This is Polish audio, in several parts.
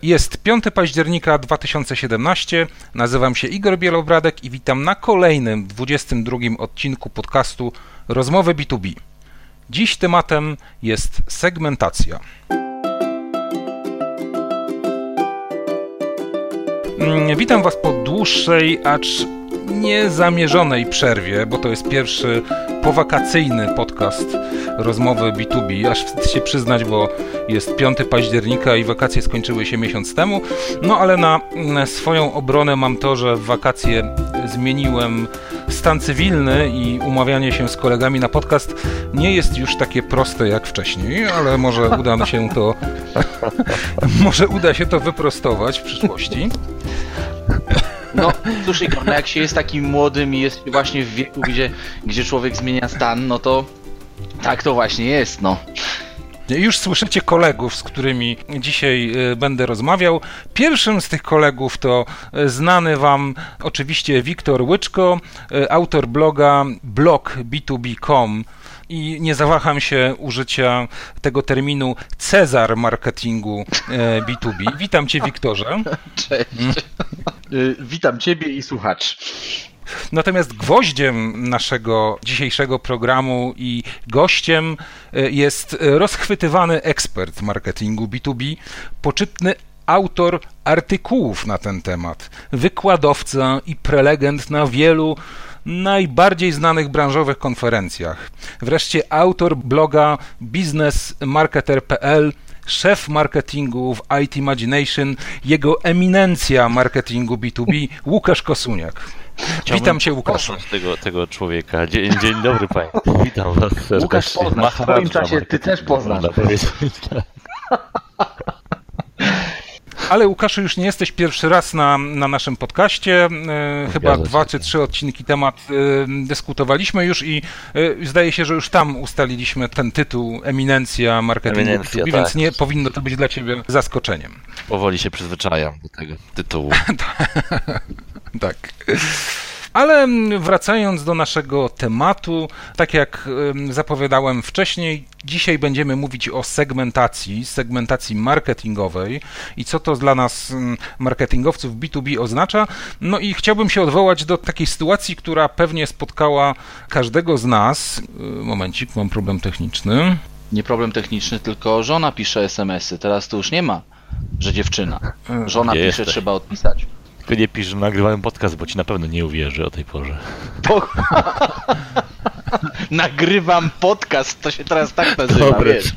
Jest 5 października 2017, nazywam się Igor Bielobradek i witam na kolejnym 22 odcinku podcastu Rozmowy B2B. Dziś tematem jest segmentacja. Witam Was po dłuższej, acz niezamierzonej przerwie, bo to jest pierwszy powakacyjny podcast Rozmowy B2B. Aż wstyd się przyznać, bo jest 5 października i wakacje skończyły się miesiąc temu. No ale na swoją obronę mam to, że w wakacje zmieniłem stan cywilny i umawianie się z kolegami na podcast nie jest już takie proste jak wcześniej, ale może uda się to może uda się to wyprostować w przyszłości. No cóż Igor, jak się jest takim młodym i jest właśnie w wieku, gdzie człowiek zmienia stan, no to tak to właśnie jest, no. Już słyszycie kolegów, z którymi dzisiaj będę rozmawiał. Pierwszym z tych kolegów to znany Wam oczywiście Wiktor Łyczko, autor bloga blog-b2b.com i nie zawaham się użycia tego terminu Cezar marketingu B2B. Witam Cię, Wiktorze. Cześć. Witam Ciebie i słuchaczy. Natomiast gwoździem naszego dzisiejszego programu i gościem jest rozchwytywany ekspert marketingu B2B, poczytny autor artykułów na ten temat, wykładowca i prelegent na wielu najbardziej znanych branżowych konferencjach. Wreszcie autor bloga biznesmarketer.pl, szef marketingu w IT Imagination, jego eminencja marketingu B2B, Łukasz Kosuniak. Witam Cię, Łukaszu. Tego człowieka. Dzień dobry Państwu. Witam Was serdecznie. Łukasz poznasz, w swoim czasie Ty też poznasz. Ale Łukaszu, już nie jesteś pierwszy raz na naszym podcaście. Chyba 2 czy 3 odcinki temat dyskutowaliśmy już i zdaje się, że już tam ustaliliśmy ten tytuł eminencja marketingu B2B, tak. Więc nie powinno to być dla Ciebie zaskoczeniem. Powoli się przyzwyczajam do tego tytułu. Tak. Ale wracając do naszego tematu, tak jak zapowiadałem wcześniej, dzisiaj będziemy mówić o segmentacji marketingowej i co to dla nas marketingowców B2B oznacza. No i chciałbym się odwołać do takiej sytuacji, która pewnie spotkała każdego z nas. Momencik, mam problem techniczny. Nie problem techniczny, tylko żona pisze SMS-y. Teraz to już nie ma, że dziewczyna. Żona pisze, jesteś? Trzeba odpisać. Tylko nie pisz, że nagrywałem podcast, bo Ci na pewno nie uwierzy o tej porze. Nagrywam podcast, to się teraz tak nazywa, dobre, wiesz.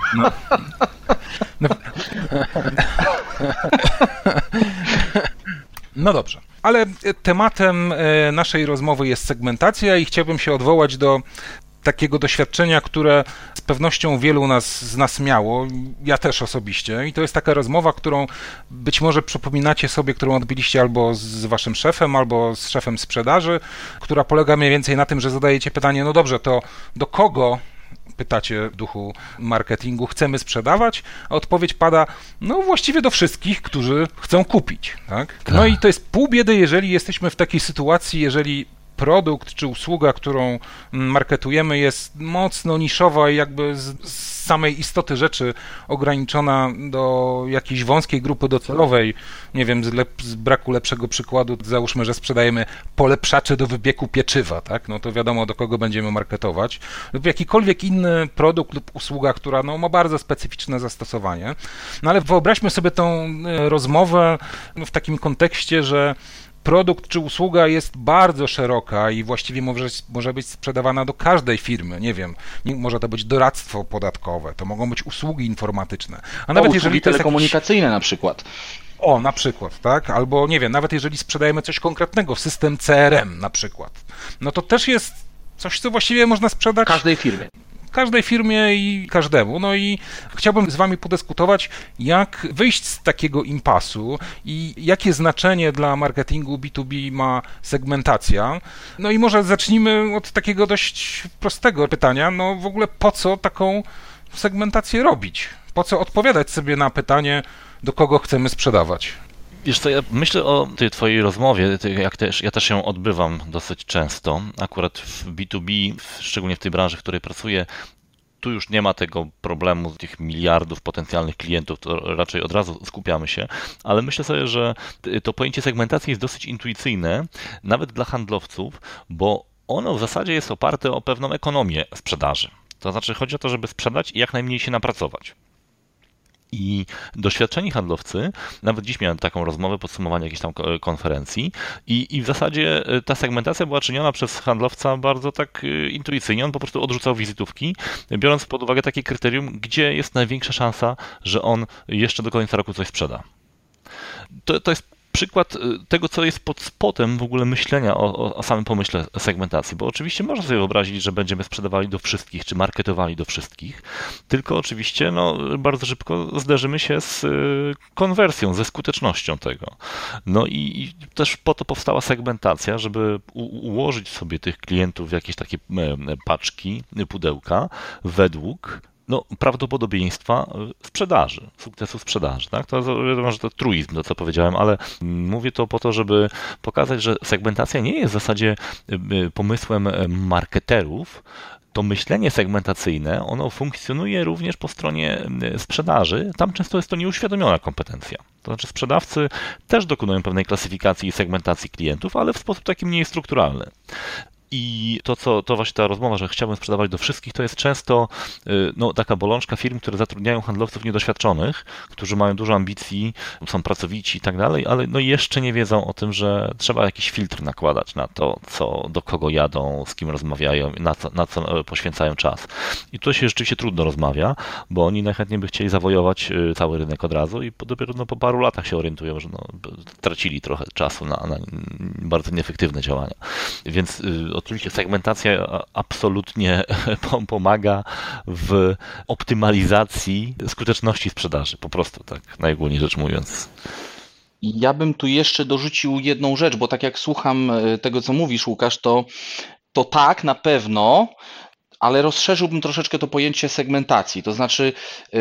No dobrze, ale tematem naszej rozmowy jest segmentacja i chciałbym się odwołać do takiego doświadczenia, które z pewnością wielu z nas miało, ja też osobiście, i to jest taka rozmowa, którą być może przypominacie sobie, którą odbyliście albo z waszym szefem, albo z szefem sprzedaży, która polega mniej więcej na tym, że zadajecie pytanie, no dobrze, to do kogo, pytacie w duchu marketingu, chcemy sprzedawać, a odpowiedź pada, no właściwie do wszystkich, którzy chcą kupić, tak? No i to jest pół biedy, jeżeli jesteśmy w takiej sytuacji, jeżeli produkt czy usługa, którą marketujemy, jest mocno niszowa i jakby z samej istoty rzeczy ograniczona do jakiejś wąskiej grupy docelowej. Nie wiem, z braku lepszego przykładu, załóżmy, że sprzedajemy polepszacze do wypieku pieczywa, tak? No to wiadomo, do kogo będziemy marketować. Lub jakikolwiek inny produkt lub usługa, która ma bardzo specyficzne zastosowanie. No ale wyobraźmy sobie tą rozmowę w takim kontekście, że produkt czy usługa jest bardzo szeroka i właściwie może być sprzedawana do każdej firmy. Nie wiem, może to być doradztwo podatkowe, to mogą być usługi informatyczne. A nawet jeżeli to telekomunikacyjne na przykład. O, na przykład, tak? Albo nie wiem, nawet jeżeli sprzedajemy coś konkretnego, system CRM na przykład, no to też jest coś, co właściwie można sprzedać każdej firmie i każdemu. No i chciałbym z Wami podyskutować, jak wyjść z takiego impasu i jakie znaczenie dla marketingu B2B ma segmentacja. No i może zacznijmy od takiego dość prostego pytania, no w ogóle po co taką segmentację robić? Po co odpowiadać sobie na pytanie, do kogo chcemy sprzedawać? Wiesz co, ja myślę o tej twojej rozmowie, ja też ją odbywam dosyć często, akurat w B2B, szczególnie w tej branży, w której pracuję, tu już nie ma tego problemu z tych miliardów potencjalnych klientów, to raczej od razu skupiamy się, ale myślę sobie, że to pojęcie segmentacji jest dosyć intuicyjne, nawet dla handlowców, bo ono w zasadzie jest oparte o pewną ekonomię sprzedaży. To znaczy chodzi o to, żeby sprzedać i jak najmniej się napracować. I doświadczeni handlowcy, nawet dziś miałem taką rozmowę, podsumowanie jakiejś tam konferencji i w zasadzie ta segmentacja była czyniona przez handlowca bardzo tak intuicyjnie, on po prostu odrzucał wizytówki, biorąc pod uwagę takie kryterium, gdzie jest największa szansa, że on jeszcze do końca roku coś sprzeda. To jest przykład tego, co jest pod spodem w ogóle myślenia o samym pomyśle segmentacji, bo oczywiście można sobie wyobrazić, że będziemy sprzedawali do wszystkich, czy marketowali do wszystkich, tylko oczywiście bardzo szybko zderzymy się z konwersją, ze skutecznością tego. No i też po to powstała segmentacja, żeby ułożyć sobie tych klientów w jakieś takie paczki, pudełka według prawdopodobieństwa sprzedaży, sukcesu sprzedaży. Tak? To wiadomo, że to truizm, to co powiedziałem, ale mówię to po to, żeby pokazać, że segmentacja nie jest w zasadzie pomysłem marketerów. To myślenie segmentacyjne, ono funkcjonuje również po stronie sprzedaży. Tam często jest to nieuświadomiona kompetencja. To znaczy sprzedawcy też dokonują pewnej klasyfikacji i segmentacji klientów, ale w sposób taki mniej strukturalny. I to właśnie ta rozmowa, że chciałbym sprzedawać do wszystkich, to jest często taka bolączka firm, które zatrudniają handlowców niedoświadczonych, którzy mają dużo ambicji, są pracowici i tak dalej, ale jeszcze nie wiedzą o tym, że trzeba jakiś filtr nakładać na to, do kogo jadą, z kim rozmawiają, na co poświęcają czas. I tu się rzeczywiście trudno rozmawia, bo oni najchętniej by chcieli zawojować cały rynek od razu i dopiero po paru latach się orientują, że tracili trochę czasu na bardzo nieefektywne działania. Więc oczywiście segmentacja absolutnie pomaga w optymalizacji skuteczności sprzedaży, po prostu tak najogólniej rzecz mówiąc. Ja bym tu jeszcze dorzucił jedną rzecz, bo tak jak słucham tego, co mówisz, Łukasz, to tak, na pewno, ale rozszerzyłbym troszeczkę to pojęcie segmentacji. To znaczy,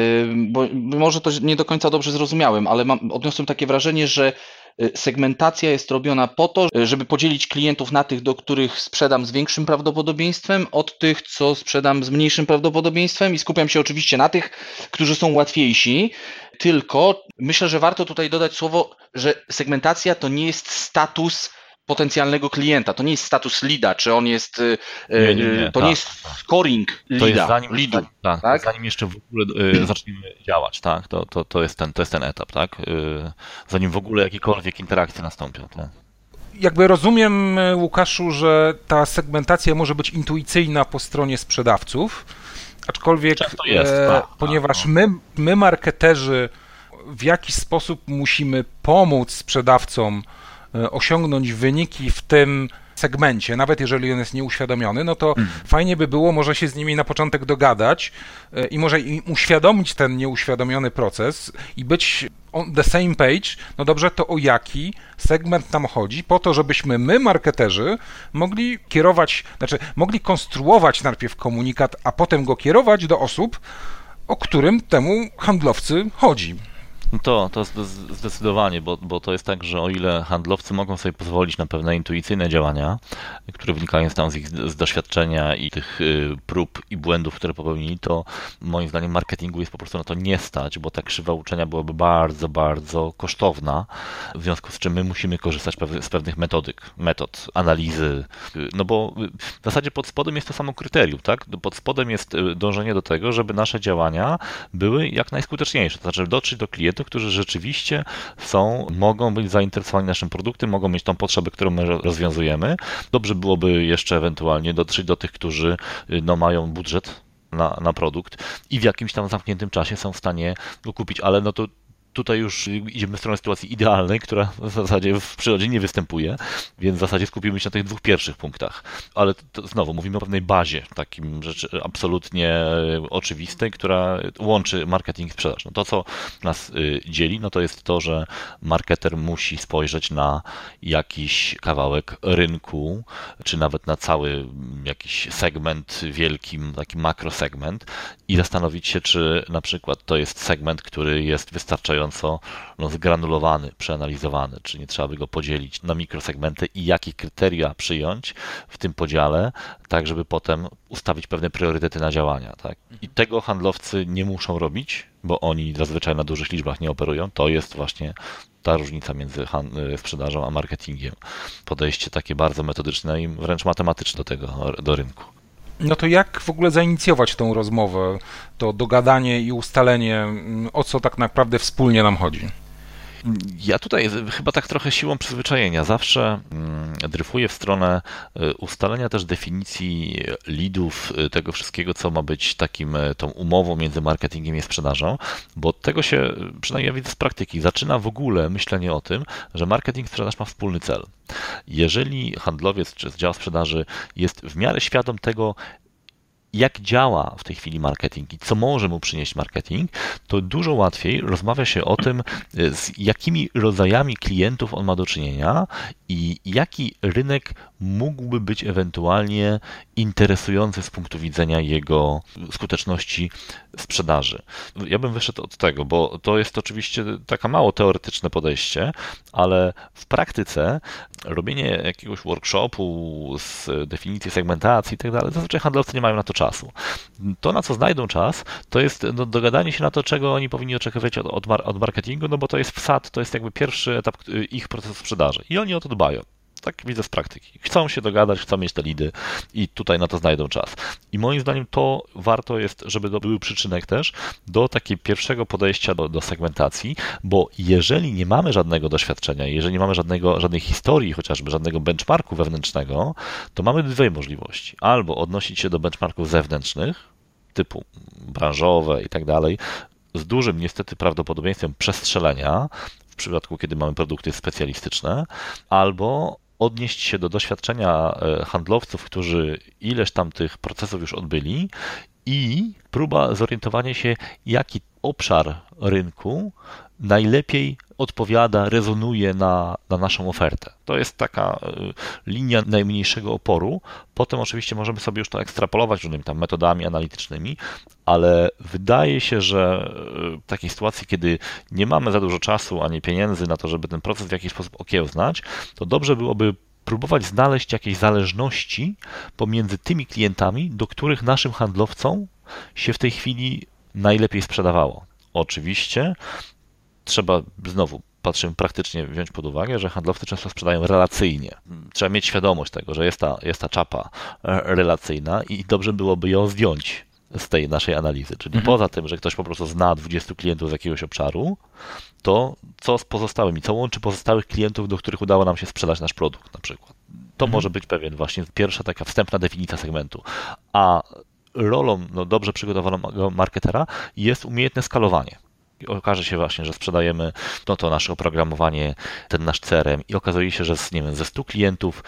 bo może to nie do końca dobrze zrozumiałem, ale odniosłem takie wrażenie, że segmentacja jest robiona po to, żeby podzielić klientów na tych, do których sprzedam z większym prawdopodobieństwem, od tych, co sprzedam z mniejszym prawdopodobieństwem i skupiam się oczywiście na tych, którzy są łatwiejsi. Tylko myślę, że warto tutaj dodać słowo, że segmentacja to nie jest status potencjalnego klienta, to nie jest status leada, czy on jest, nie jest scoring leada. Zanim jeszcze w ogóle zaczniemy działać, tak? To jest ten etap, tak? Zanim w ogóle jakiekolwiek interakcje nastąpią. Tak? Jakby rozumiem, Łukaszu, że ta segmentacja może być intuicyjna po stronie sprzedawców, aczkolwiek jest, ponieważ my marketerzy w jakiś sposób musimy pomóc sprzedawcom osiągnąć wyniki w tym segmencie, nawet jeżeli on jest nieuświadomiony, no to fajnie by było może się z nimi na początek dogadać i może im uświadomić ten nieuświadomiony proces i być on the same page, no dobrze, to o jaki segment nam chodzi, po to, żebyśmy my, marketerzy, mogli kierować, mogli konstruować najpierw komunikat, a potem go kierować do osób, o którym temu handlowcy chodzi. To zdecydowanie, bo to jest tak, że o ile handlowcy mogą sobie pozwolić na pewne intuicyjne działania, które wynikają z doświadczenia i tych prób i błędów, które popełnili, to moim zdaniem marketingu jest po prostu na to nie stać, bo ta krzywa uczenia byłaby bardzo, bardzo kosztowna, w związku z czym my musimy korzystać z pewnych metod analizy, no bo w zasadzie pod spodem jest to samo kryterium, tak? Pod spodem jest dążenie do tego, żeby nasze działania były jak najskuteczniejsze, to znaczy dotrzeć do klientów, którzy rzeczywiście mogą być zainteresowani naszym produktem, mogą mieć tą potrzebę, którą my rozwiązujemy. Dobrze byłoby jeszcze ewentualnie dotrzeć do tych, którzy mają budżet na produkt i w jakimś tam zamkniętym czasie są w stanie go kupić, ale to tutaj już idziemy w stronę sytuacji idealnej, która w zasadzie w przyrodzie nie występuje, więc w zasadzie skupimy się na tych dwóch pierwszych punktach. Ale to znowu mówimy o pewnej bazie, takim rzeczy absolutnie oczywistej, która łączy marketing i sprzedaż. No to, co nas dzieli, no to jest to, że marketer musi spojrzeć na jakiś kawałek rynku, czy nawet na cały jakiś segment wielki, taki makrosegment i zastanowić się, czy na przykład to jest segment, który jest wystarczająco wystarczająco zgranulowany, przeanalizowany, czy nie trzeba by go podzielić na mikrosegmenty i jakie kryteria przyjąć w tym podziale, tak żeby potem ustawić pewne priorytety na działania. Tak? I tego handlowcy nie muszą robić, bo oni zazwyczaj na dużych liczbach nie operują. To jest właśnie ta różnica między sprzedażą a marketingiem. Podejście takie bardzo metodyczne i wręcz matematyczne do rynku. No to jak w ogóle zainicjować tą rozmowę, to dogadanie i ustalenie, o co tak naprawdę wspólnie nam chodzi? Ja tutaj chyba tak trochę siłą przyzwyczajenia zawsze dryfuję w stronę ustalenia też definicji leadów, tego wszystkiego, co ma być tą umową między marketingiem i sprzedażą, bo od tego się, przynajmniej ja widzę z praktyki, zaczyna w ogóle myślenie o tym, że marketing i sprzedaż ma wspólny cel. Jeżeli handlowiec czy dział sprzedaży jest w miarę świadom tego, jak działa w tej chwili marketing i co może mu przynieść marketing, to dużo łatwiej rozmawia się o tym, z jakimi rodzajami klientów on ma do czynienia i jaki rynek mógłby być ewentualnie interesujący z punktu widzenia jego skuteczności sprzedaży. Ja bym wyszedł od tego, bo to jest oczywiście takie mało teoretyczne podejście, ale w praktyce robienie jakiegoś workshopu z definicji segmentacji i tak dalej, zazwyczaj handlowcy nie mają na to czasu. To, na co znajdą czas, to jest dogadanie się na to, czego oni powinni oczekiwać od marketingu, no bo to jest wsad, to jest jakby pierwszy etap ich procesu sprzedaży i oni o to dbają. Tak widzę z praktyki. Chcą się dogadać, chcą mieć te lidy i tutaj na to znajdą czas. I moim zdaniem to warto jest, żeby to był przyczynek też do takiego pierwszego podejścia do segmentacji, bo jeżeli nie mamy żadnego doświadczenia, jeżeli nie mamy żadnej historii, chociażby żadnego benchmarku wewnętrznego, to mamy dwie możliwości. Albo odnosić się do benchmarków zewnętrznych, typu branżowe i tak dalej, z dużym niestety prawdopodobieństwem przestrzelenia, w przypadku, kiedy mamy produkty specjalistyczne, albo odnieść się do doświadczenia handlowców, którzy ileś tam tych procesów już odbyli i próba zorientowania się, jaki obszar rynku najlepiej odpowiada, rezonuje na naszą ofertę. To jest taka linia najmniejszego oporu. Potem oczywiście możemy sobie już to ekstrapolować różnymi tam metodami analitycznymi, ale wydaje się, że w takiej sytuacji, kiedy nie mamy za dużo czasu ani pieniędzy na to, żeby ten proces w jakiś sposób okiełznać, to dobrze byłoby próbować znaleźć jakieś zależności pomiędzy tymi klientami, do których naszym handlowcom się w tej chwili najlepiej sprzedawało. Oczywiście trzeba znowu, patrzymy praktycznie, wziąć pod uwagę, że handlowcy często sprzedają relacyjnie. Trzeba mieć świadomość tego, że jest ta czapa relacyjna i dobrze byłoby ją zdjąć z tej naszej analizy. Czyli poza tym, że ktoś po prostu zna 20 klientów z jakiegoś obszaru, to co z pozostałymi, co łączy pozostałych klientów, do których udało nam się sprzedać nasz produkt na przykład. To może być pewien właśnie pierwsza taka wstępna definicja segmentu. A rolą dobrze przygotowanego marketera jest umiejętne skalowanie. Okaże się właśnie, że sprzedajemy to nasze oprogramowanie, ten nasz CRM i okazuje się, że ze 100 klientów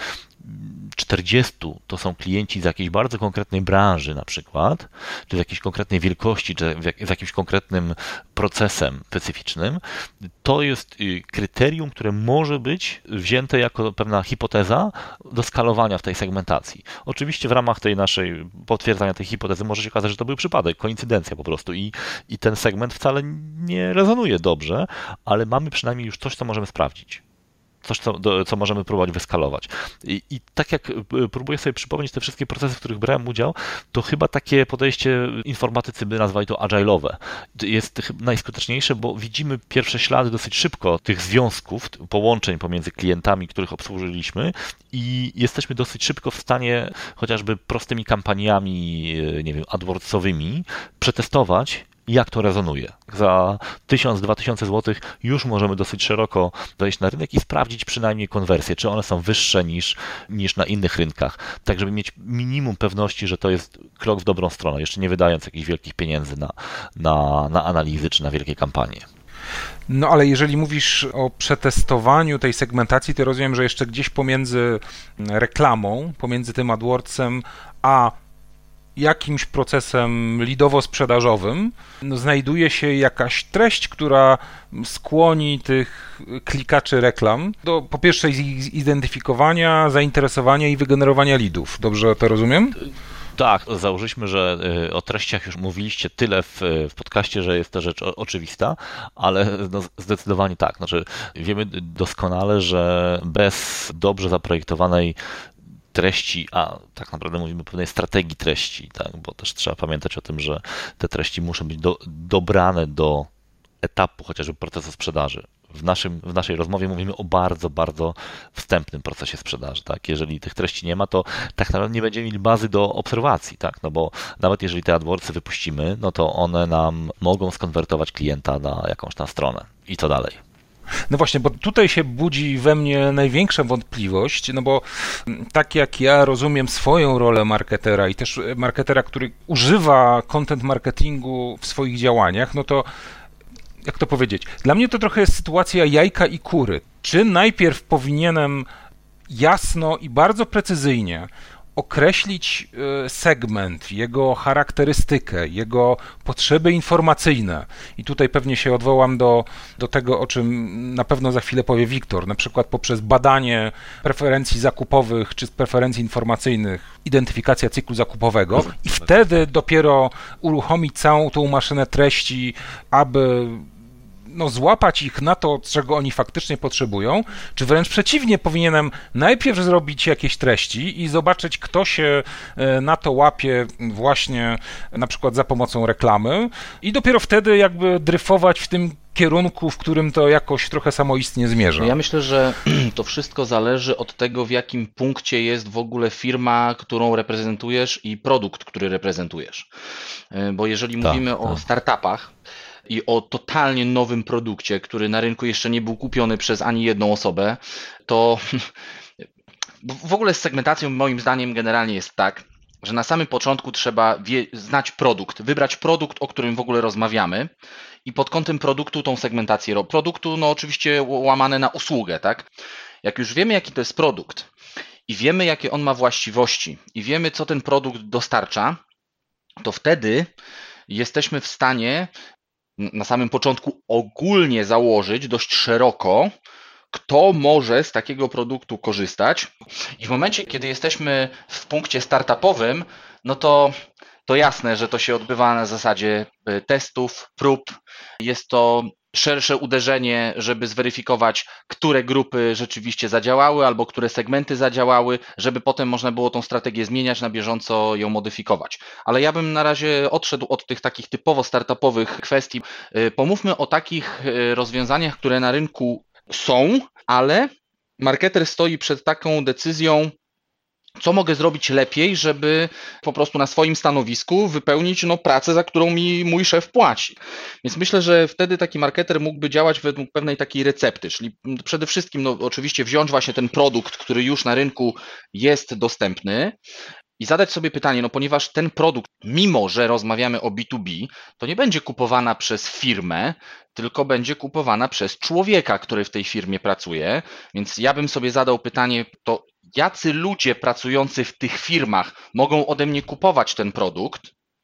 40 to są klienci z jakiejś bardzo konkretnej branży na przykład, czy z jakiejś konkretnej wielkości, czy z jakimś konkretnym procesem specyficznym. To jest kryterium, które może być wzięte jako pewna hipoteza do skalowania w tej segmentacji. Oczywiście w ramach tej naszej potwierdzania tej hipotezy może się okazać, że to był przypadek, koincydencja po prostu i ten segment wcale nie rezonuje dobrze, ale mamy przynajmniej już coś, co możemy sprawdzić. Coś, co możemy próbować wyskalować. I tak jak próbuję sobie przypomnieć te wszystkie procesy, w których brałem udział, to chyba takie podejście informatycy by nazwali to agile'owe. Jest najskuteczniejsze, bo widzimy pierwsze ślady dosyć szybko tych związków, połączeń pomiędzy klientami, których obsłużyliśmy i jesteśmy dosyć szybko w stanie chociażby prostymi kampaniami, nie wiem, AdWordsowymi przetestować, jak to rezonuje. Za 1000-2000 zł już możemy dosyć szeroko wejść na rynek i sprawdzić przynajmniej konwersje, czy one są wyższe niż na innych rynkach, tak żeby mieć minimum pewności, że to jest krok w dobrą stronę, jeszcze nie wydając jakichś wielkich pieniędzy na analizy czy na wielkie kampanie. No ale jeżeli mówisz o przetestowaniu tej segmentacji, to rozumiem, że jeszcze gdzieś pomiędzy reklamą, pomiędzy tym AdWordsem a jakimś procesem leadowo-sprzedażowym znajduje się jakaś treść, która skłoni tych klikaczy reklam do po pierwsze zidentyfikowania, zainteresowania i wygenerowania leadów. Dobrze to rozumiem? Tak, założyliśmy, że o treściach już mówiliście tyle w podcaście, że jest to rzecz oczywista, ale no zdecydowanie tak. Znaczy, wiemy doskonale, że bez dobrze zaprojektowanej treści, a tak naprawdę mówimy o pewnej strategii treści, tak, bo też trzeba pamiętać o tym, że te treści muszą być dobrane do etapu chociażby procesu sprzedaży. W naszej rozmowie mówimy o bardzo, bardzo wstępnym procesie sprzedaży. Tak? Jeżeli tych treści nie ma, to tak naprawdę nie będziemy mieli bazy do obserwacji, tak? No bo nawet jeżeli te AdWordsy wypuścimy, no to one nam mogą skonwertować klienta na jakąś tam stronę. I co dalej? No właśnie, bo tutaj się budzi we mnie największa wątpliwość, no bo tak jak ja rozumiem swoją rolę marketera i też marketera, który używa content marketingu w swoich działaniach, no to jak to powiedzieć? Dla mnie to trochę jest sytuacja jajka i kury. Czy najpierw powinienem jasno i bardzo precyzyjnie określić segment, jego charakterystykę, jego potrzeby informacyjne. I tutaj pewnie się odwołam do tego, o czym na pewno za chwilę powie Wiktor, na przykład poprzez badanie preferencji zakupowych czy preferencji informacyjnych, identyfikacja cyklu zakupowego i wtedy dopiero uruchomić całą tą maszynę treści, aby złapać ich na to, czego oni faktycznie potrzebują, czy wręcz przeciwnie, powinienem najpierw zrobić jakieś treści i zobaczyć, kto się na to łapie właśnie na przykład za pomocą reklamy i dopiero wtedy jakby dryfować w tym kierunku, w którym to jakoś trochę samoistnie zmierza. Ja myślę, że to wszystko zależy od tego, w jakim punkcie jest w ogóle firma, którą reprezentujesz i produkt, który reprezentujesz. Bo jeżeli mówimy o startupach, i o totalnie nowym produkcie, który na rynku jeszcze nie był kupiony przez ani jedną osobę, to w ogóle z segmentacją moim zdaniem generalnie jest tak, że na samym początku trzeba znać produkt, wybrać produkt, o którym w ogóle rozmawiamy i pod kątem produktu tą segmentację produktu, no oczywiście łamane na usługę, tak? Jak już wiemy, jaki to jest produkt i wiemy, jakie on ma właściwości i wiemy, co ten produkt dostarcza, to wtedy jesteśmy w stanie na samym początku ogólnie założyć dość szeroko, kto może z takiego produktu korzystać. I w momencie, kiedy jesteśmy w punkcie startupowym, no to jasne, że to się odbywa na zasadzie testów, prób. Jest to szersze uderzenie, żeby zweryfikować, które grupy rzeczywiście zadziałały albo które segmenty zadziałały, żeby potem można było tą strategię zmieniać, na bieżąco ją modyfikować. Ale ja bym na razie odszedł od tych takich typowo startupowych kwestii. Pomówmy o takich rozwiązaniach, które na rynku są, ale marketer stoi przed taką decyzją, co mogę zrobić lepiej, żeby po prostu na swoim stanowisku wypełnić pracę, za którą mi mój szef płaci. Więc myślę, że wtedy taki marketer mógłby działać według pewnej takiej recepty, czyli przede wszystkim oczywiście wziąć właśnie ten produkt, który już na rynku jest dostępny i zadać sobie pytanie, ponieważ ten produkt, mimo że rozmawiamy o B2B, to nie będzie kupowana przez firmę, tylko będzie kupowana przez człowieka, który w tej firmie pracuje. Więc ja bym sobie zadał pytanie, to jacy ludzie pracujący w tych firmach mogą ode mnie kupować ten produkt?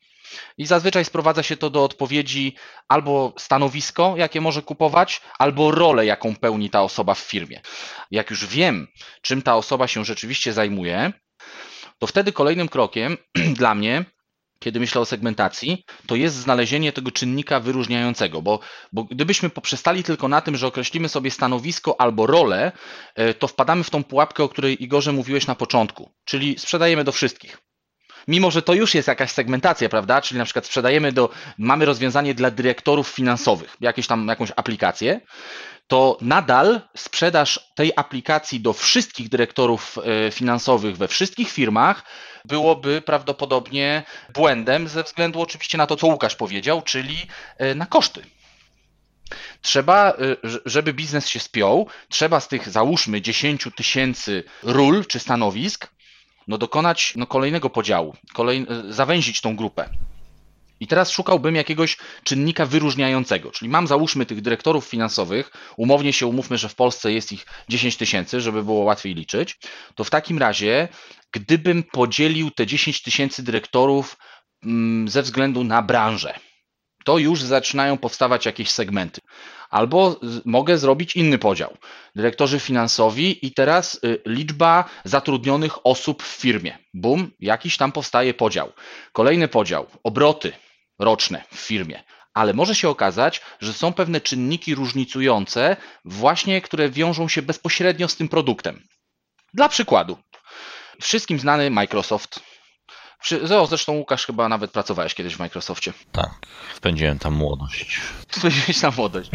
I zazwyczaj sprowadza się to do odpowiedzi albo stanowisko, jakie może kupować, albo rolę, jaką pełni ta osoba w firmie. Jak już wiem, czym ta osoba się rzeczywiście zajmuje, to wtedy kolejnym krokiem dla mnie, kiedy myślę o segmentacji, to jest znalezienie tego czynnika wyróżniającego, bo gdybyśmy poprzestali tylko na tym, że określimy sobie stanowisko albo rolę, to wpadamy w tą pułapkę, o której Igorze mówiłeś na początku, czyli sprzedajemy do wszystkich. Mimo że to już jest jakaś segmentacja, prawda? Czyli na przykład mamy rozwiązanie dla dyrektorów finansowych, jakąś aplikację, to nadal sprzedaż tej aplikacji do wszystkich dyrektorów finansowych we wszystkich firmach byłoby prawdopodobnie błędem ze względu oczywiście na to, co Łukasz powiedział, czyli na koszty. Trzeba, żeby biznes się spiął, trzeba z tych załóżmy 10 000 ról czy stanowisk dokonać kolejnego podziału, zawęzić tą grupę. I teraz szukałbym jakiegoś czynnika wyróżniającego, czyli mam załóżmy tych dyrektorów finansowych, umownie się umówmy, że w Polsce jest ich 10 000, żeby było łatwiej liczyć, to w takim razie, gdybym podzielił te 10 000 dyrektorów ze względu na branżę, to już zaczynają powstawać jakieś segmenty. Albo mogę zrobić inny podział. Dyrektorzy finansowi i teraz liczba zatrudnionych osób w firmie. Bum, jakiś tam powstaje podział. Kolejny podział, obroty roczne w firmie. Ale może się okazać, że są pewne czynniki różnicujące właśnie, które wiążą się bezpośrednio z tym produktem. Dla przykładu, wszystkim znany Microsoft. Zresztą Łukasz chyba nawet pracowałeś kiedyś w Microsoftie. Tak, spędziłem tam młodość. Spędziłeś tam młodość.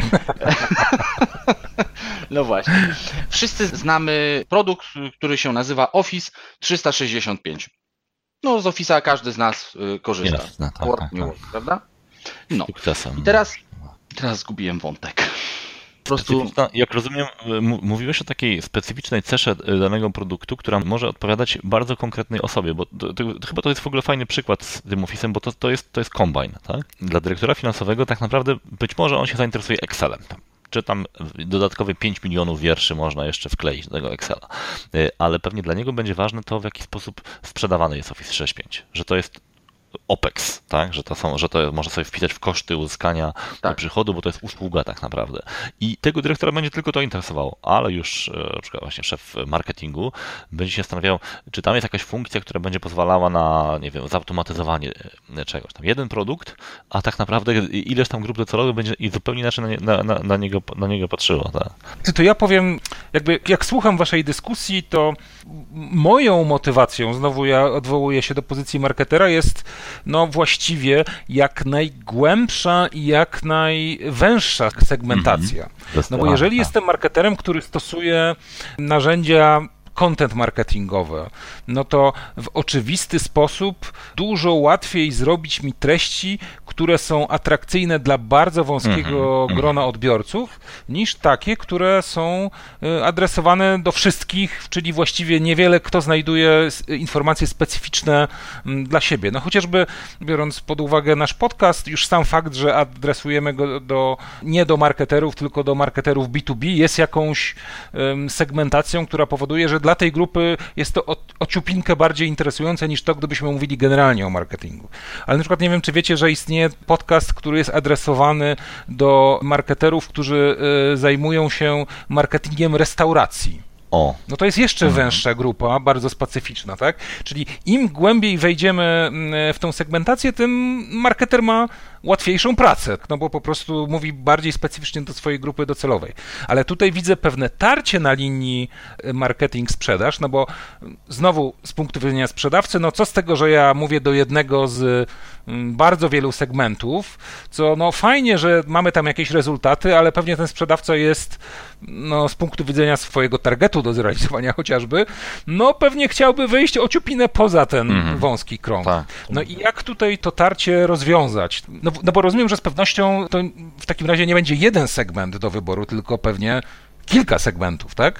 No właśnie. Wszyscy znamy produkt, który się nazywa Office 365. No z Office'a każdy z nas korzysta. Jasne, tak, Word, tak, nie tak. Word, prawda? No. Sukcesem. I teraz zgubiłem wątek. Po prostu... Jak rozumiem, mówiłeś o takiej specyficznej cesze danego produktu, która może odpowiadać bardzo konkretnej osobie, bo chyba to jest w ogóle fajny przykład z tym Office'em, bo to jest combine, tak? Dla dyrektora finansowego tak naprawdę być może on się zainteresuje Excelem. Czy tam dodatkowe 5 milionów wierszy można jeszcze wkleić do tego Excela. Ale pewnie dla niego będzie ważne to, w jaki sposób sprzedawany jest Office 365, że to jest OPEX, tak? Że to może sobie wpisać w koszty uzyskania przychodu, bo to jest usługa tak naprawdę. I tego dyrektora będzie tylko to interesowało, ale już na przykład właśnie szef marketingu będzie się zastanawiał, czy tam jest jakaś funkcja, która będzie pozwalała na, nie wiem, zautomatyzowanie czegoś. Tam jeden produkt, a tak naprawdę ileś tam grup docelowych będzie i zupełnie inaczej na niego patrzyło. Tak? To ja powiem, jak słucham waszej dyskusji, to moją motywacją, znowu ja odwołuję się do pozycji marketera, jest właściwie jak najgłębsza i jak najwęższa segmentacja. No bo jeżeli jestem marketerem, który stosuje narzędzia content marketingowe, no to w oczywisty sposób dużo łatwiej zrobić mi treści, które są atrakcyjne dla bardzo wąskiego grona odbiorców, niż takie, które są adresowane do wszystkich, czyli właściwie niewiele kto znajduje informacje specyficzne dla siebie. No chociażby biorąc pod uwagę nasz podcast, już sam fakt, że adresujemy go nie do marketerów, tylko do marketerów B2B jest jakąś segmentacją, która powoduje, że dla tej grupy jest to o ciupinkę bardziej interesujące niż to, gdybyśmy mówili generalnie o marketingu. Ale na przykład nie wiem, czy wiecie, że istnieje podcast, który jest adresowany do marketerów, którzy zajmują się marketingiem restauracji. No to jest jeszcze węższa grupa, bardzo specyficzna, tak? Czyli im głębiej wejdziemy w tą segmentację, tym marketer ma łatwiejszą pracę, no bo po prostu mówi bardziej specyficznie do swojej grupy docelowej. Ale tutaj widzę pewne tarcie na linii marketing-sprzedaż, no bo znowu z punktu widzenia sprzedawcy, no co z tego, że ja mówię do jednego z bardzo wielu segmentów, co fajnie, że mamy tam jakieś rezultaty, ale pewnie ten sprzedawca jest z punktu widzenia swojego targetu do zrealizowania chociażby, pewnie chciałby wyjść o ciupinę poza ten wąski krąg. Tak. No i jak tutaj to tarcie rozwiązać? No bo rozumiem, że z pewnością to w takim razie nie będzie jeden segment do wyboru, tylko pewnie kilka segmentów, tak?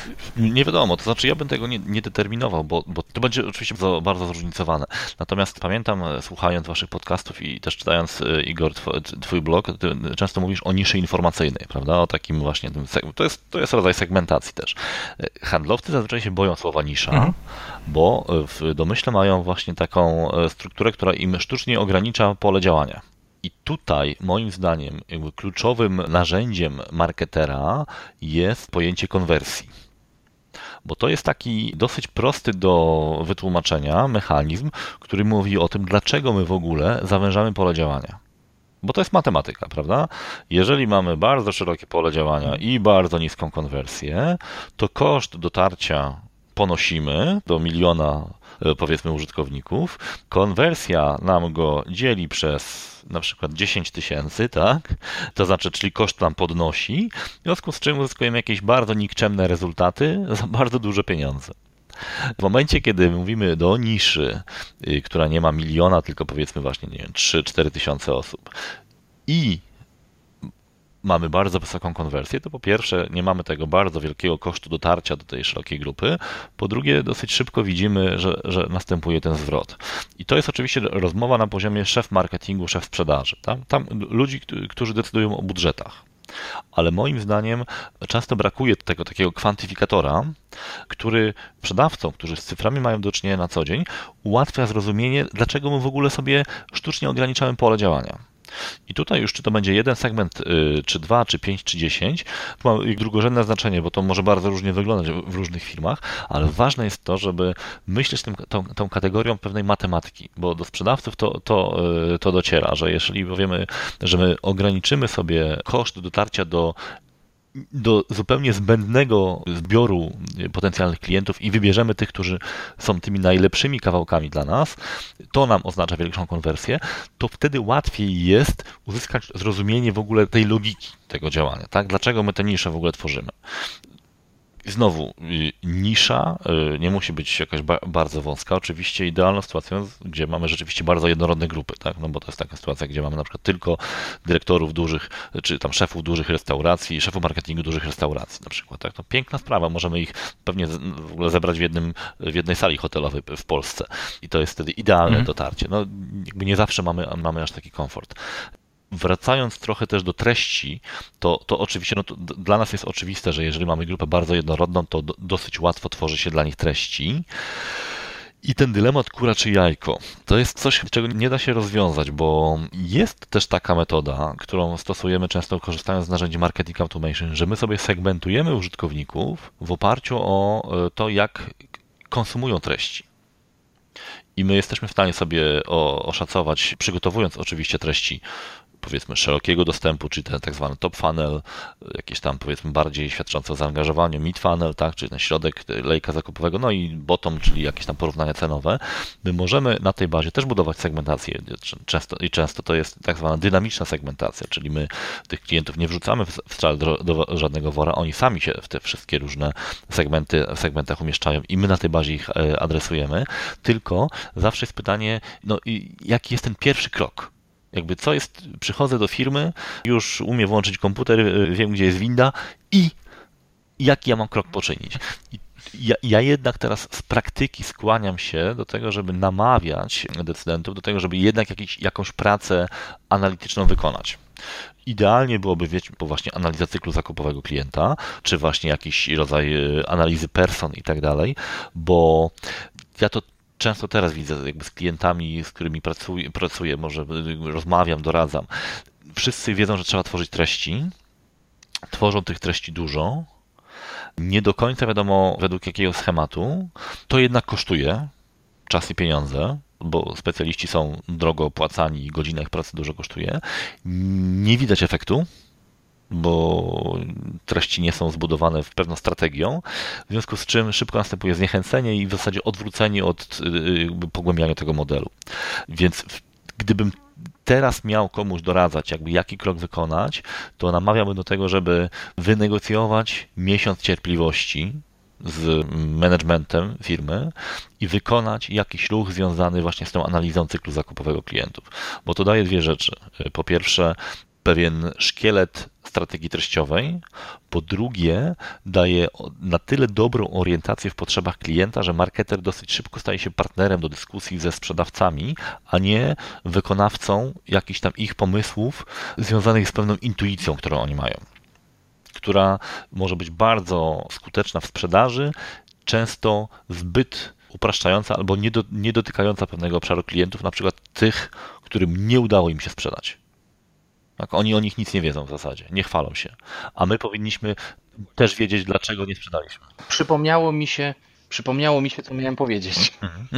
Nie wiadomo, to znaczy ja bym tego nie determinował, bo to będzie oczywiście bardzo zróżnicowane. Natomiast pamiętam, słuchając waszych podcastów i też czytając, Igor, twój blog, ty często mówisz o niszy informacyjnej, prawda? O takim właśnie, to jest rodzaj segmentacji też. Handlowcy zazwyczaj się boją słowa nisza, bo w domyśle mają właśnie taką strukturę, która im sztucznie ogranicza pole działania. I tutaj, moim zdaniem, kluczowym narzędziem marketera jest pojęcie konwersji. Bo to jest taki dosyć prosty do wytłumaczenia mechanizm, który mówi o tym, dlaczego my w ogóle zawężamy pole działania. Bo to jest matematyka, prawda? Jeżeli mamy bardzo szerokie pole działania i bardzo niską konwersję, to koszt dotarcia ponosimy do 1 miliona, powiedzmy, użytkowników. Konwersja nam go dzieli przez na przykład 10 000, tak? To znaczy, czyli koszt nam podnosi, w związku z czym uzyskujemy jakieś bardzo nikczemne rezultaty za bardzo duże pieniądze. W momencie, kiedy mówimy do niszy, która nie ma 1 miliona, tylko powiedzmy właśnie, nie wiem, 3-4 tysiące osób i mamy bardzo wysoką konwersję, to po pierwsze nie mamy tego bardzo wielkiego kosztu dotarcia do tej szerokiej grupy, po drugie dosyć szybko widzimy, że następuje ten zwrot. I to jest oczywiście rozmowa na poziomie szef marketingu, szef sprzedaży. Tam ludzi, którzy decydują o budżetach. Ale moim zdaniem często brakuje tego takiego kwantyfikatora, który sprzedawcom, którzy z cyframi mają do czynienia na co dzień, ułatwia zrozumienie, dlaczego my w ogóle sobie sztucznie ograniczamy pole działania. I tutaj już czy to będzie jeden segment, czy 2, czy 5, czy 10, to ma drugorzędne znaczenie, bo to może bardzo różnie wyglądać w różnych firmach, ale ważne jest to, żeby myśleć tą kategorią pewnej matematyki, bo do sprzedawców to dociera, że jeżeli powiemy, że my ograniczymy sobie koszt dotarcia do zupełnie zbędnego zbioru potencjalnych klientów i wybierzemy tych, którzy są tymi najlepszymi kawałkami dla nas, to nam oznacza większą konwersję, to wtedy łatwiej jest uzyskać zrozumienie w ogóle tej logiki tego działania, tak? Dlaczego my te nisze w ogóle tworzymy. Znowu, nisza nie musi być jakaś bardzo wąska. Oczywiście idealną sytuacją, gdzie mamy rzeczywiście bardzo jednorodne grupy, tak? No bo to jest taka sytuacja, gdzie mamy na przykład tylko dyrektorów dużych, czy tam szefów dużych restauracji, szefów marketingu dużych restauracji na przykład, tak? To piękna sprawa, możemy ich pewnie w ogóle zebrać w jednej sali hotelowej w Polsce i to jest wtedy idealne dotarcie. No jakby nie zawsze mamy aż taki komfort. Wracając trochę też do treści, to oczywiście to dla nas jest oczywiste, że jeżeli mamy grupę bardzo jednorodną, to dosyć łatwo tworzy się dla nich treści. I ten dylemat kura czy jajko, to jest coś, czego nie da się rozwiązać, bo jest też taka metoda, którą stosujemy często korzystając z narzędzi Marketing Automation, że my sobie segmentujemy użytkowników w oparciu o to, jak konsumują treści. I my jesteśmy w stanie sobie oszacować, przygotowując oczywiście treści powiedzmy szerokiego dostępu, czy ten tak zwany top funnel, jakieś tam powiedzmy bardziej świadczące o zaangażowaniu, mid funnel, tak, czyli ten środek lejka zakupowego, no i bottom, czyli jakieś tam porównania cenowe. My możemy na tej bazie też budować segmentację. Często to jest tak zwana dynamiczna segmentacja, czyli my tych klientów nie wrzucamy wcale do żadnego wora, oni sami się w te wszystkie różne segmenty w segmentach umieszczają i my na tej bazie ich adresujemy, tylko zawsze jest pytanie, no i jaki jest ten pierwszy krok? Jakby co jest, przychodzę do firmy, już umiem włączyć komputer, wiem gdzie jest winda i jaki ja mam krok poczynić. Ja jednak teraz z praktyki skłaniam się do tego, żeby namawiać decydentów do tego, żeby jednak jakąś pracę analityczną wykonać. Idealnie byłoby, bo właśnie analiza cyklu zakupowego klienta, czy właśnie jakiś rodzaj analizy person i tak dalej, bo ja to często teraz widzę jakby z klientami, z którymi pracuję, może rozmawiam, doradzam. Wszyscy wiedzą, że trzeba tworzyć treści, tworzą tych treści dużo, nie do końca wiadomo według jakiego schematu, to jednak kosztuje czas i pieniądze, bo specjaliści są drogo opłacani i godzina ich pracy dużo kosztuje. Nie widać efektu, bo treści nie są zbudowane w pewną strategią, w związku z czym szybko następuje zniechęcenie i w zasadzie odwrócenie od pogłębiania tego modelu. Więc gdybym teraz miał komuś doradzać, jaki krok wykonać, to namawiałbym do tego, żeby wynegocjować miesiąc cierpliwości z managementem firmy i wykonać jakiś ruch związany właśnie z tą analizą cyklu zakupowego klientów. Bo to daje dwie rzeczy. Po pierwsze, pewien szkielet strategii treściowej, po drugie daje na tyle dobrą orientację w potrzebach klienta, że marketer dosyć szybko staje się partnerem do dyskusji ze sprzedawcami, a nie wykonawcą jakichś tam ich pomysłów związanych z pewną intuicją, którą oni mają, która może być bardzo skuteczna w sprzedaży, często zbyt upraszczająca albo nie dotykająca pewnego obszaru klientów, na przykład tych, którym nie udało im się sprzedać. Tak, oni o nich nic nie wiedzą w zasadzie, nie chwalą się. A my powinniśmy też wiedzieć, dlaczego nie sprzedaliśmy. Przypomniało mi się, co miałem powiedzieć.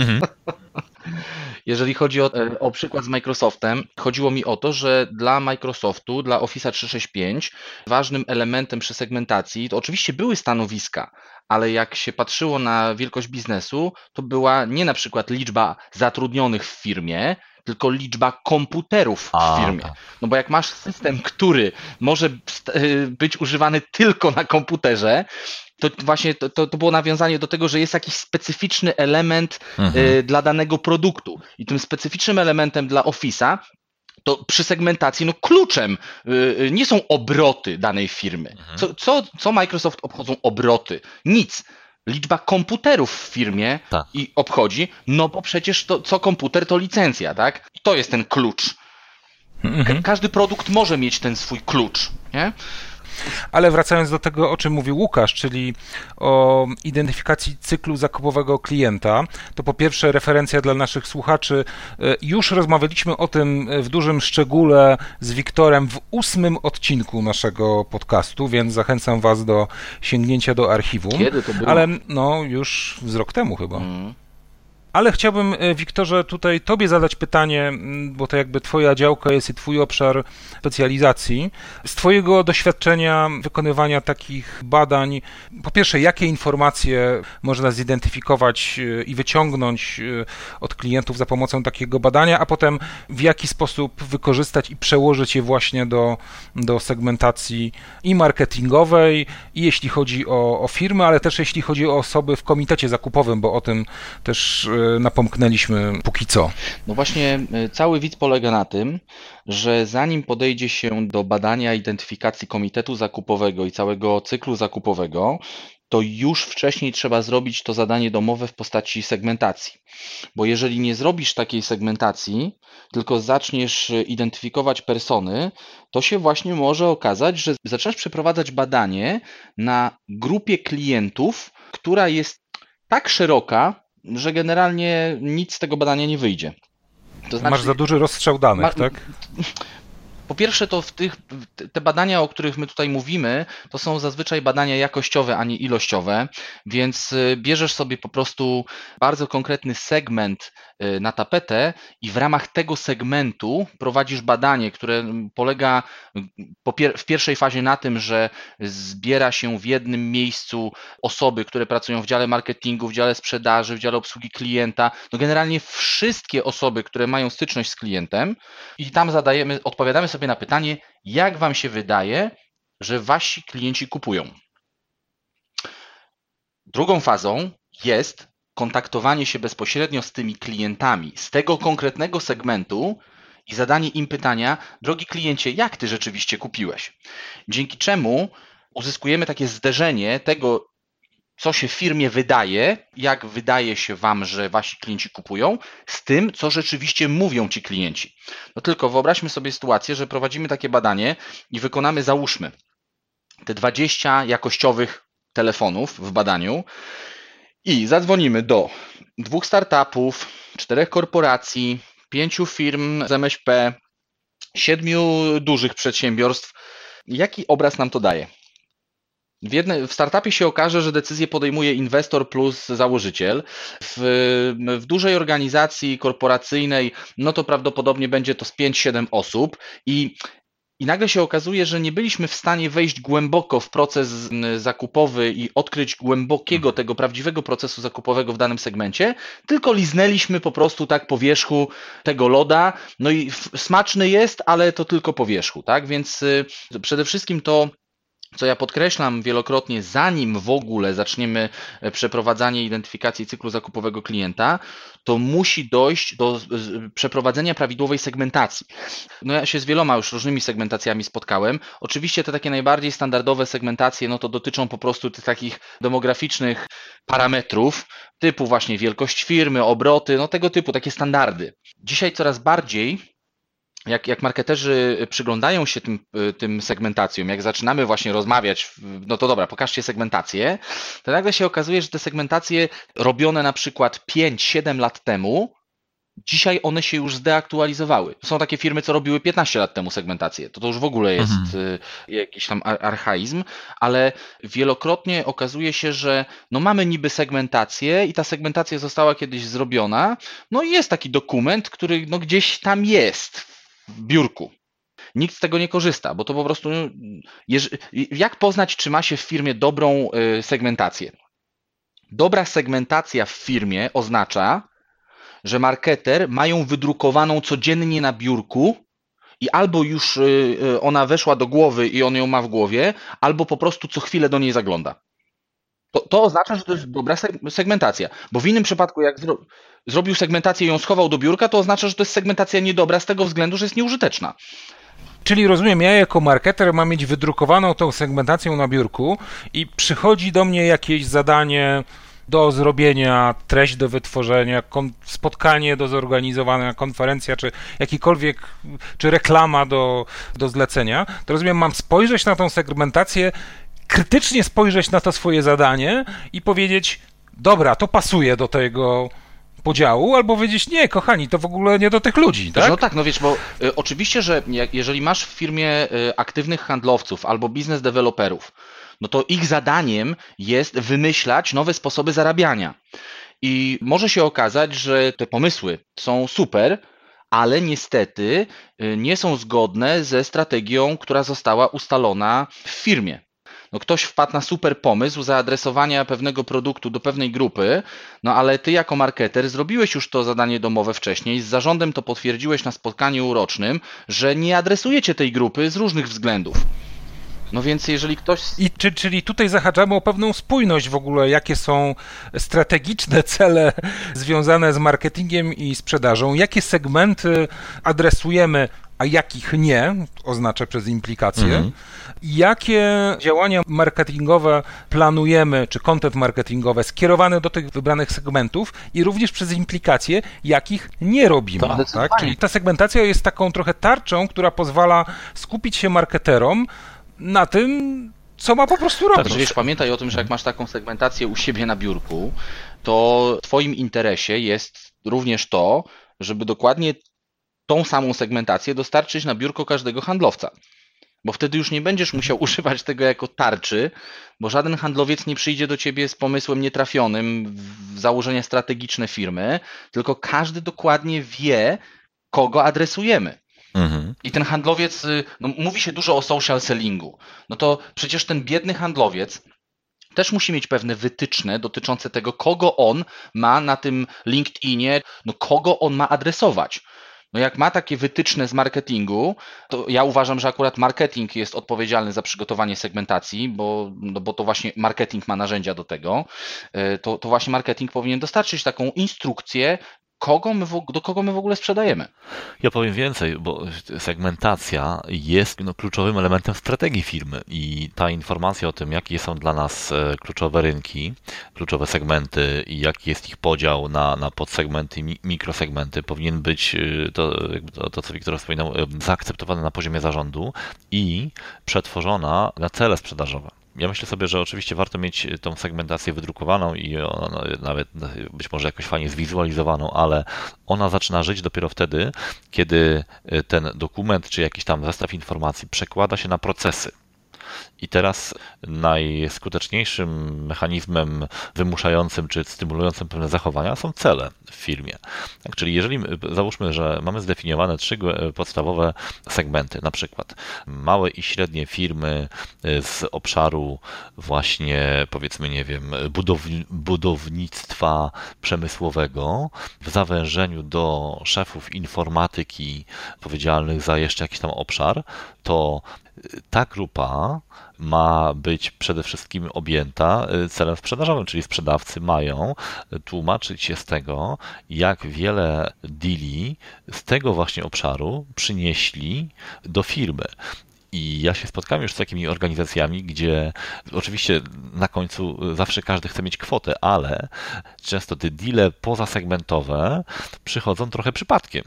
Jeżeli chodzi o przykład z Microsoftem, chodziło mi o to, że dla Microsoftu, dla Office'a 365 ważnym elementem przy segmentacji to oczywiście były stanowiska, ale jak się patrzyło na wielkość biznesu, to była nie na przykład liczba zatrudnionych w firmie, tylko liczba komputerów w firmie. No bo jak masz system, który może być używany tylko na komputerze, to właśnie to było nawiązanie do tego, że jest jakiś specyficzny element dla danego produktu. I tym specyficznym elementem dla Office'a to przy segmentacji, kluczem nie są obroty danej firmy. Co Microsoft obchodzą obroty? Nic. Liczba komputerów w firmie i obchodzi, no bo przecież co komputer to licencja, tak? I to jest ten klucz. Każdy produkt może mieć ten swój klucz, nie? Ale wracając do tego, o czym mówił Łukasz, czyli o identyfikacji cyklu zakupowego klienta, to po pierwsze referencja dla naszych słuchaczy. Już rozmawialiśmy o tym w dużym szczególe z Wiktorem w 8. odcinku naszego podcastu, więc zachęcam was do sięgnięcia do archiwum. Kiedy to było? Ale już z rok temu chyba. Ale chciałbym, Wiktorze, tutaj tobie zadać pytanie, bo to jakby twoja działka jest i twój obszar specjalizacji. Z twojego doświadczenia wykonywania takich badań, po pierwsze, jakie informacje można zidentyfikować i wyciągnąć od klientów za pomocą takiego badania, a potem w jaki sposób wykorzystać i przełożyć je właśnie do segmentacji i marketingowej, i jeśli chodzi o firmy, ale też jeśli chodzi o osoby w komitecie zakupowym, bo o tym też napomknęliśmy póki co. No właśnie, cały widz polega na tym, że zanim podejdzie się do badania identyfikacji komitetu zakupowego i całego cyklu zakupowego, to już wcześniej trzeba zrobić to zadanie domowe w postaci segmentacji. Bo jeżeli nie zrobisz takiej segmentacji, tylko zaczniesz identyfikować persony, to się właśnie może okazać, że zaczynasz przeprowadzać badanie na grupie klientów, która jest tak szeroka, że generalnie nic z tego badania nie wyjdzie. To znaczy, masz za duży rozstrzał danych, tak? Po pierwsze, to te badania, o których my tutaj mówimy, to są zazwyczaj badania jakościowe, a nie ilościowe, więc bierzesz sobie po prostu bardzo konkretny segment na tapetę i w ramach tego segmentu prowadzisz badanie, które polega w pierwszej fazie na tym, że zbiera się w jednym miejscu osoby, które pracują w dziale marketingu, w dziale sprzedaży, w dziale obsługi klienta, no generalnie wszystkie osoby, które mają styczność z klientem i tam odpowiadamy sobie na pytanie, jak wam się wydaje, że wasi klienci kupują. Drugą fazą jest kontaktowanie się bezpośrednio z tymi klientami z tego konkretnego segmentu i zadanie im pytania, drogi kliencie, jak ty rzeczywiście kupiłeś? Dzięki czemu uzyskujemy takie zderzenie tego, co się firmie wydaje, jak wydaje się wam, że wasi klienci kupują, z tym, co rzeczywiście mówią ci klienci. No tylko wyobraźmy sobie sytuację, że prowadzimy takie badanie i wykonamy, załóżmy, te 20 jakościowych telefonów w badaniu i zadzwonimy do 2 startupów, 4 korporacji, 5 firm z MŚP, 7 dużych przedsiębiorstw. Jaki obraz nam to daje? W startupie się okaże, że decyzję podejmuje inwestor plus założyciel. W dużej organizacji korporacyjnej, no to prawdopodobnie będzie to z 5-7 osób i nagle się okazuje, że nie byliśmy w stanie wejść głęboko w proces zakupowy i odkryć głębokiego tego prawdziwego procesu zakupowego w danym segmencie, tylko liznęliśmy po prostu tak po wierzchu tego loda, no i smaczny jest, ale to tylko po wierzchu, tak? Więc przede wszystkim to, co ja podkreślam wielokrotnie, zanim w ogóle zaczniemy przeprowadzanie identyfikacji cyklu zakupowego klienta, to musi dojść do przeprowadzenia prawidłowej segmentacji. No ja się z wieloma już różnymi segmentacjami spotkałem. Oczywiście te takie najbardziej standardowe segmentacje, no to dotyczą po prostu tych takich demograficznych parametrów, typu właśnie wielkość firmy, obroty, no tego typu, takie standardy. Dzisiaj coraz bardziej jak marketerzy przyglądają się tym segmentacjom, jak zaczynamy właśnie rozmawiać, no to dobra, pokażcie segmentację, to nagle się okazuje, że te segmentacje robione na przykład 5-7 lat temu, dzisiaj one się już zdeaktualizowały. Są takie firmy, co robiły 15 lat temu segmentację. To już w ogóle jest jakiś tam archaizm, ale wielokrotnie okazuje się, że no mamy niby segmentację i ta segmentacja została kiedyś zrobiona, no i jest taki dokument, który no gdzieś tam jest w biurku. Nikt z tego nie korzysta, bo to po prostu... Jak poznać, czy ma się w firmie dobrą segmentację? Dobra segmentacja w firmie oznacza, że marketer ma ją wydrukowaną codziennie na biurku i albo już ona weszła do głowy i on ją ma w głowie, albo po prostu co chwilę do niej zagląda. To oznacza, że to jest dobra segmentacja, bo w innym przypadku jak zrobił segmentację i ją schował do biurka, to oznacza, że to jest segmentacja niedobra z tego względu, że jest nieużyteczna. Czyli rozumiem, ja jako marketer mam mieć wydrukowaną tą segmentację na biurku i przychodzi do mnie jakieś zadanie, do zrobienia, treść do wytworzenia, spotkanie do zorganizowania, konferencja, czy jakikolwiek, czy reklama do zlecenia, to rozumiem, mam spojrzeć na tą segmentację, krytycznie spojrzeć na to swoje zadanie i powiedzieć, dobra, to pasuje do tego podziału, albo powiedzieć, nie, kochani, to w ogóle nie do tych ludzi, tak? No tak, no wiesz, bo oczywiście, że jeżeli masz w firmie aktywnych handlowców albo biznes deweloperów, no to ich zadaniem jest wymyślać nowe sposoby zarabiania. I może się okazać, że te pomysły są super, ale niestety nie są zgodne ze strategią, która została ustalona w firmie. No ktoś wpadł na super pomysł zaadresowania pewnego produktu do pewnej grupy, no ale ty jako marketer zrobiłeś już to zadanie domowe wcześniej, z zarządem to potwierdziłeś na spotkaniu urocznym, że nie adresujecie tej grupy z różnych względów. No więc jeżeli ktoś... Czyli tutaj zahaczamy o pewną spójność w ogóle, jakie są strategiczne cele związane z marketingiem i sprzedażą, jakie segmenty adresujemy, a jakich nie, oznaczę przez implikację, jakie działania marketingowe planujemy, czy content marketingowe skierowane do tych wybranych segmentów i również przez implikacje, jakich nie robimy. Tak? Czyli ta segmentacja jest taką trochę tarczą, która pozwala skupić się marketerom na tym, co ma po prostu robić. Tak, wiesz, pamiętaj o tym, że jak masz taką segmentację u siebie na biurku, to w twoim interesie jest również to, żeby dokładnie tą samą segmentację dostarczyć na biurko każdego handlowca. Bo wtedy już nie będziesz musiał używać tego jako tarczy, bo żaden handlowiec nie przyjdzie do ciebie z pomysłem nietrafionym w założenia strategiczne firmy, tylko każdy dokładnie wie, kogo adresujemy. I ten handlowiec, no mówi się dużo o social sellingu, no to przecież ten biedny handlowiec też musi mieć pewne wytyczne dotyczące tego, kogo on ma na tym LinkedInie, no kogo on ma adresować. No jak ma takie wytyczne z marketingu, to ja uważam, że akurat marketing jest odpowiedzialny za przygotowanie segmentacji, bo to właśnie marketing ma narzędzia do tego, to właśnie marketing powinien dostarczyć taką instrukcję, do kogo my w ogóle sprzedajemy. Ja powiem więcej, bo segmentacja jest kluczowym elementem strategii firmy i ta informacja o tym, jakie są dla nas kluczowe rynki, kluczowe segmenty i jaki jest ich podział na podsegmenty, mikrosegmenty, powinien być, to co Wiktor wspominał, zaakceptowane na poziomie zarządu i przetworzona na cele sprzedażowe. Ja myślę sobie, że oczywiście warto mieć tą segmentację wydrukowaną i nawet być może jakoś fajnie zwizualizowaną, ale ona zaczyna żyć dopiero wtedy, kiedy ten dokument czy jakiś tam zestaw informacji przekłada się na procesy. I teraz najskuteczniejszym mechanizmem wymuszającym czy stymulującym pewne zachowania są cele w firmie. Tak, czyli jeżeli załóżmy, że mamy zdefiniowane 3 podstawowe segmenty, na przykład małe i średnie firmy z obszaru właśnie powiedzmy, nie wiem, budownictwa przemysłowego w zawężeniu do szefów informatyki odpowiedzialnych za jeszcze jakiś tam obszar, to ta grupa ma być przede wszystkim objęta celem sprzedażowym, czyli sprzedawcy mają tłumaczyć się z tego, jak wiele deali z tego właśnie obszaru przynieśli do firmy. I ja się spotkałem już z takimi organizacjami, gdzie oczywiście na końcu zawsze każdy chce mieć kwotę, ale często te deale pozasegmentowe przychodzą trochę przypadkiem.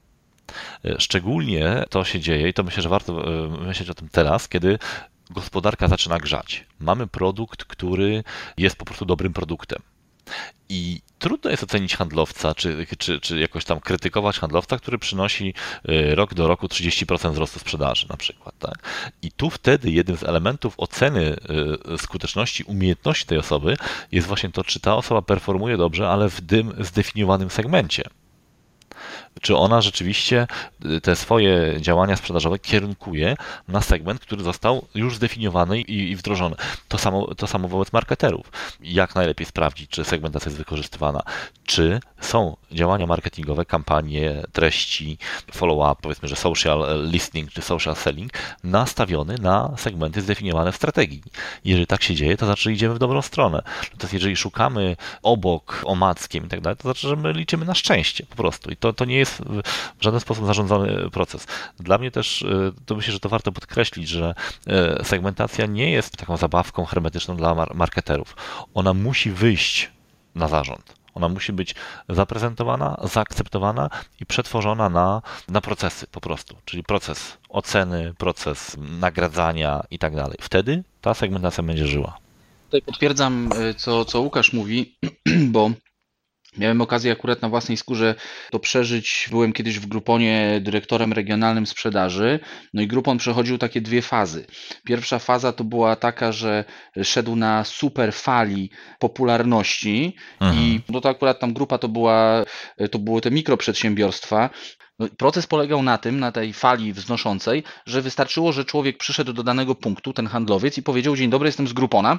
Szczególnie to się dzieje i to myślę, że warto myśleć o tym teraz, kiedy gospodarka zaczyna grzać. Mamy produkt, który jest po prostu dobrym produktem. I trudno jest ocenić handlowca, czy jakoś tam krytykować handlowca, który przynosi rok do roku 30% wzrostu sprzedaży na przykład. Tak? I tu wtedy jednym z elementów oceny skuteczności, umiejętności tej osoby jest właśnie to, czy ta osoba performuje dobrze, ale w tym zdefiniowanym segmencie. Czy ona rzeczywiście te swoje działania sprzedażowe kierunkuje na segment, który został już zdefiniowany i wdrożony. To samo wobec marketerów. Jak najlepiej sprawdzić, czy segmentacja jest wykorzystywana, czy są działania marketingowe, kampanie, treści, follow-up, powiedzmy, że social listening czy social selling nastawiony na segmenty zdefiniowane w strategii. Jeżeli tak się dzieje, to znaczy, że idziemy w dobrą stronę. Natomiast jeżeli szukamy obok, omackiem i tak dalej, to znaczy, że my liczymy na szczęście po prostu. I to nie jest w żaden sposób zarządzany proces. Dla mnie też, to myślę, że to warto podkreślić, że segmentacja nie jest taką zabawką hermetyczną dla marketerów. Ona musi wyjść na zarząd. Ona musi być zaprezentowana, zaakceptowana i przetworzona na procesy po prostu, czyli proces oceny, proces nagradzania i tak dalej. Wtedy ta segmentacja będzie żyła. Tutaj potwierdzam, co Łukasz mówi, bo miałem okazję akurat na własnej skórze to przeżyć. Byłem kiedyś w Grouponie dyrektorem regionalnym sprzedaży, no i Groupon przechodził takie dwie fazy. Pierwsza faza to była taka, że szedł na super fali popularności i no to akurat tam grupa to były te mikroprzedsiębiorstwa. No, proces polegał na tym, na tej fali wznoszącej, że wystarczyło, że człowiek przyszedł do danego punktu, ten handlowiec, i powiedział: dzień dobry, jestem z Groupona.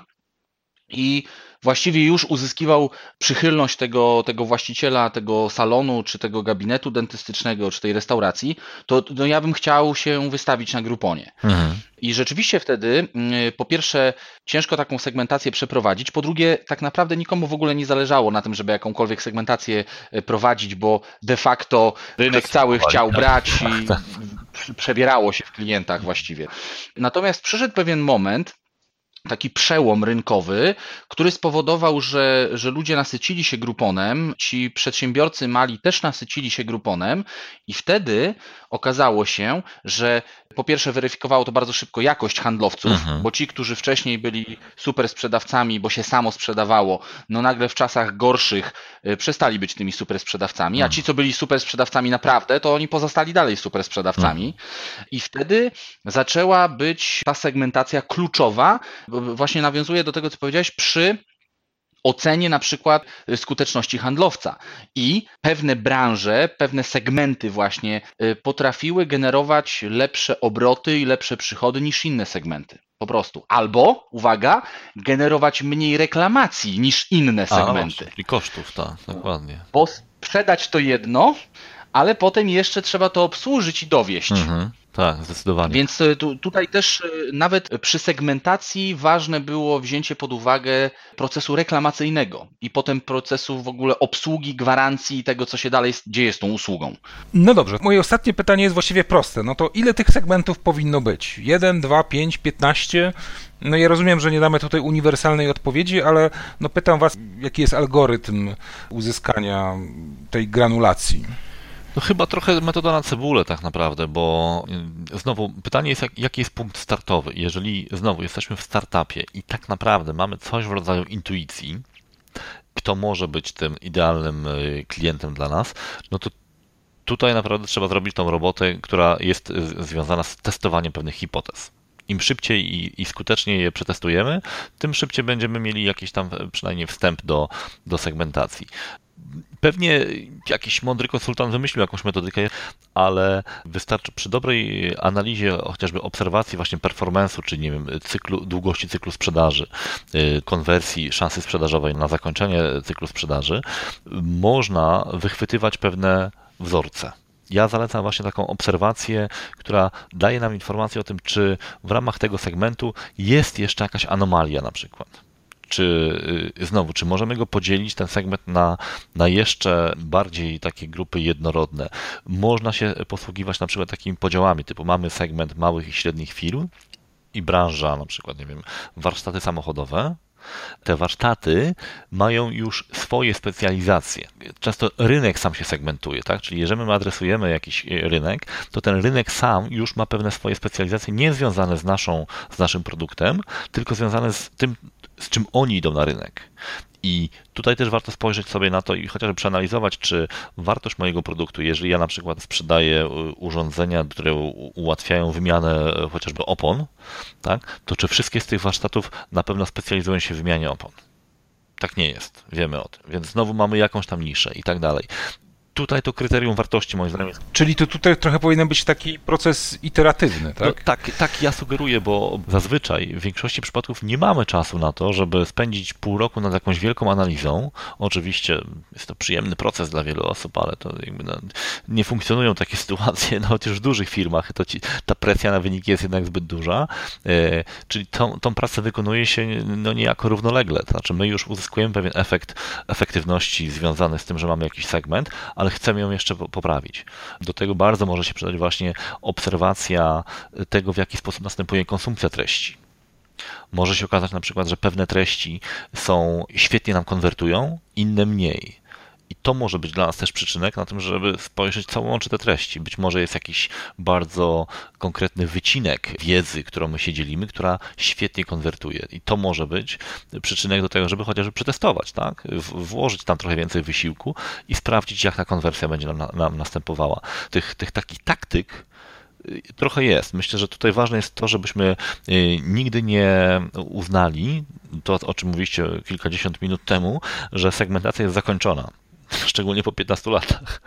I właściwie już uzyskiwał przychylność tego właściciela tego salonu, czy tego gabinetu dentystycznego, czy tej restauracji, to no ja bym chciał się wystawić na Grouponie. I rzeczywiście wtedy, po pierwsze, ciężko taką segmentację przeprowadzić, po drugie, tak naprawdę nikomu w ogóle nie zależało na tym, żeby jakąkolwiek segmentację prowadzić, bo de facto rynek cały chciał brać i przebierało się w klientach właściwie. Natomiast przyszedł pewien moment, taki przełom rynkowy, który spowodował, że ludzie nasycili się Grouponem, ci przedsiębiorcy mali też nasycili się Grouponem i wtedy okazało się, że po pierwsze weryfikowało to bardzo szybko jakość handlowców, bo ci, którzy wcześniej byli super sprzedawcami, bo się samo sprzedawało, no nagle w czasach gorszych przestali być tymi super sprzedawcami, a ci, co byli super sprzedawcami naprawdę, to oni pozostali dalej super sprzedawcami. I wtedy zaczęła być ta segmentacja kluczowa, właśnie nawiązuje do tego, co powiedziałeś, przy ocenie na przykład skuteczności handlowca. I pewne branże, pewne segmenty właśnie potrafiły generować lepsze obroty i lepsze przychody niż inne segmenty. Po prostu. Albo, uwaga, generować mniej reklamacji niż inne segmenty. I kosztów, tak, dokładnie. Bo sprzedać to jedno, ale potem jeszcze trzeba to obsłużyć i dowieść. Tak, zdecydowanie. Więc tutaj też nawet przy segmentacji ważne było wzięcie pod uwagę procesu reklamacyjnego i potem procesu w ogóle obsługi, gwarancji i tego, co się dalej dzieje z tą usługą. No dobrze, moje ostatnie pytanie jest właściwie proste. No to ile tych segmentów powinno być? 1, 2, 5, 15? No ja rozumiem, że nie damy tutaj uniwersalnej odpowiedzi, ale no pytam was, jaki jest algorytm uzyskania tej granulacji? No chyba trochę metoda na cebulę tak naprawdę, bo znowu pytanie jest, jaki jest punkt startowy. Jeżeli znowu jesteśmy w startupie i tak naprawdę mamy coś w rodzaju intuicji, kto może być tym idealnym klientem dla nas, no to tutaj naprawdę trzeba zrobić tą robotę, która jest związana z testowaniem pewnych hipotez. Im szybciej i skuteczniej je przetestujemy, tym szybciej będziemy mieli jakiś tam przynajmniej wstęp do segmentacji. Pewnie jakiś mądry konsultant wymyślił jakąś metodykę, ale wystarczy przy dobrej analizie chociażby obserwacji właśnie performance'u, czy nie wiem, długości cyklu sprzedaży, konwersji, szansy sprzedażowej na zakończenie cyklu sprzedaży, można wychwytywać pewne wzorce. Ja zalecam właśnie taką obserwację, która daje nam informację o tym, czy w ramach tego segmentu jest jeszcze jakaś anomalia na przykład. Czy możemy go podzielić, ten segment, na jeszcze bardziej takie grupy jednorodne. Można się posługiwać na przykład takimi podziałami, typu mamy segment małych i średnich firm i branża, na przykład, nie wiem, warsztaty samochodowe. Te warsztaty mają już swoje specjalizacje. Często rynek sam się segmentuje, tak? Czyli jeżeli my adresujemy jakiś rynek, to ten rynek sam już ma pewne swoje specjalizacje, nie związane z naszym produktem, tylko związane z tym, z czym oni idą na rynek. I tutaj też warto spojrzeć sobie na to i chociażby przeanalizować, czy wartość mojego produktu, jeżeli ja na przykład sprzedaję urządzenia, które ułatwiają wymianę chociażby opon, tak, to czy wszystkie z tych warsztatów na pewno specjalizują się w wymianie opon? Tak nie jest, wiemy o tym. Więc znowu mamy jakąś tam niszę i tak dalej. Tutaj to kryterium wartości moim zdaniem jest... Czyli to tutaj trochę powinien być taki proces iteratywny, tak? No, tak ja sugeruję, bo zazwyczaj w większości przypadków nie mamy czasu na to, żeby spędzić pół roku nad jakąś wielką analizą. Oczywiście jest to przyjemny proces dla wielu osób, ale to jakby nie funkcjonują takie sytuacje, nawet już w dużych firmach, ta presja na wyniki jest jednak zbyt duża. Czyli tą pracę wykonuje się niejako równolegle. To znaczy my już uzyskujemy pewien efekt efektywności związany z tym, że mamy jakiś segment, ale chcemy ją jeszcze poprawić. Do tego bardzo może się przydać właśnie obserwacja tego, w jaki sposób następuje konsumpcja treści. Może się okazać na przykład, że pewne treści świetnie nam konwertują, inne mniej. I to może być dla nas też przyczynek na tym, żeby spojrzeć, co łączy te treści. Być może jest jakiś bardzo konkretny wycinek wiedzy, którą my się dzielimy, która świetnie konwertuje. I to może być przyczynek do tego, żeby chociażby przetestować, tak? Włożyć tam trochę więcej wysiłku i sprawdzić, jak ta konwersja będzie nam następowała. Tych takich taktyk trochę jest. Myślę, że tutaj ważne jest to, żebyśmy nigdy nie uznali, to o czym mówiliście kilkadziesiąt minut temu, że segmentacja jest zakończona. Szczególnie po 15 latach,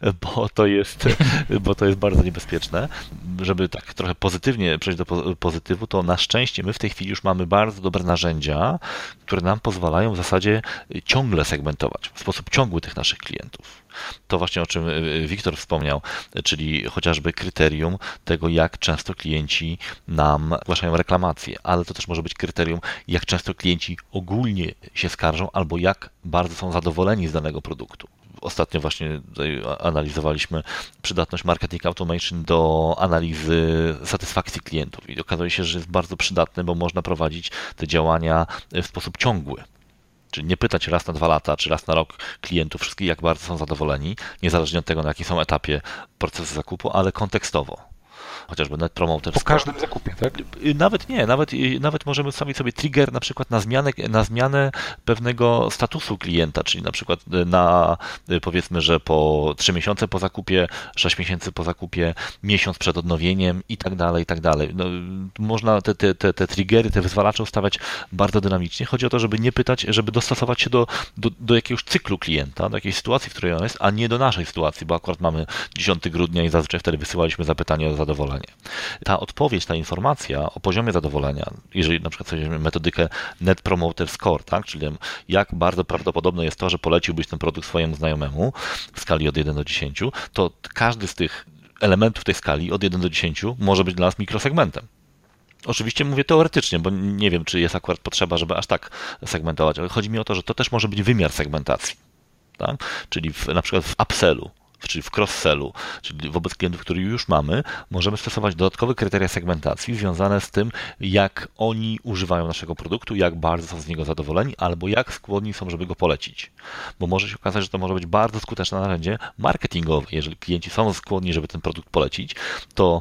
bo to jest bardzo niebezpieczne. Żeby tak trochę pozytywnie przejść do pozytywu, to na szczęście my w tej chwili już mamy bardzo dobre narzędzia, które nam pozwalają w zasadzie ciągle segmentować, w sposób ciągły tych naszych klientów. To właśnie o czym Wiktor wspomniał, czyli chociażby kryterium tego, jak często klienci nam zgłaszają reklamacje, ale to też może być kryterium, jak często klienci ogólnie się skarżą albo jak bardzo są zadowoleni z danego produktu. Ostatnio właśnie tutaj analizowaliśmy przydatność Marketing Automation do analizy satysfakcji klientów i okazuje się, że jest bardzo przydatny, bo można prowadzić te działania w sposób ciągły. Czyli nie pytać raz na 2 lata, czy raz na rok klientów wszystkich, jak bardzo są zadowoleni, niezależnie od tego, na jakim są etapie procesu zakupu, ale kontekstowo. Chociażby Net Promoter Score. Po każdym zakupie, tak? Nawet nie, nawet możemy ustawić sobie trigger na przykład na zmianę pewnego statusu klienta, czyli na przykład powiedzmy, że po 3 miesiące po zakupie, 6 miesięcy po zakupie, miesiąc przed odnowieniem i tak dalej, i tak dalej. No, można te triggery, te wyzwalacze ustawiać bardzo dynamicznie. Chodzi o to, żeby nie pytać, żeby dostosować się do jakiegoś cyklu klienta, do jakiejś sytuacji, w której on jest, a nie do naszej sytuacji, bo akurat mamy 10 grudnia i zazwyczaj wtedy wysyłaliśmy zapytanie o zadowolenie. Ta odpowiedź, ta informacja o poziomie zadowolenia, jeżeli na przykład weźmiemy metodykę Net Promoter Score, tak, czyli jak bardzo prawdopodobne jest to, że poleciłbyś ten produkt swojemu znajomemu w skali od 1 do 10, to każdy z tych elementów tej skali od 1 do 10 może być dla nas mikrosegmentem. Oczywiście mówię teoretycznie, bo nie wiem, czy jest akurat potrzeba, żeby aż tak segmentować, ale chodzi mi o to, że to też może być wymiar segmentacji, tak? Czyli na przykład w upsellu, czyli w cross-sellu, czyli wobec klientów, których już mamy, możemy stosować dodatkowe kryteria segmentacji związane z tym, jak oni używają naszego produktu, jak bardzo są z niego zadowoleni, albo jak skłonni są, żeby go polecić. Bo może się okazać, że to może być bardzo skuteczne narzędzie marketingowe. Jeżeli klienci są skłonni, żeby ten produkt polecić, to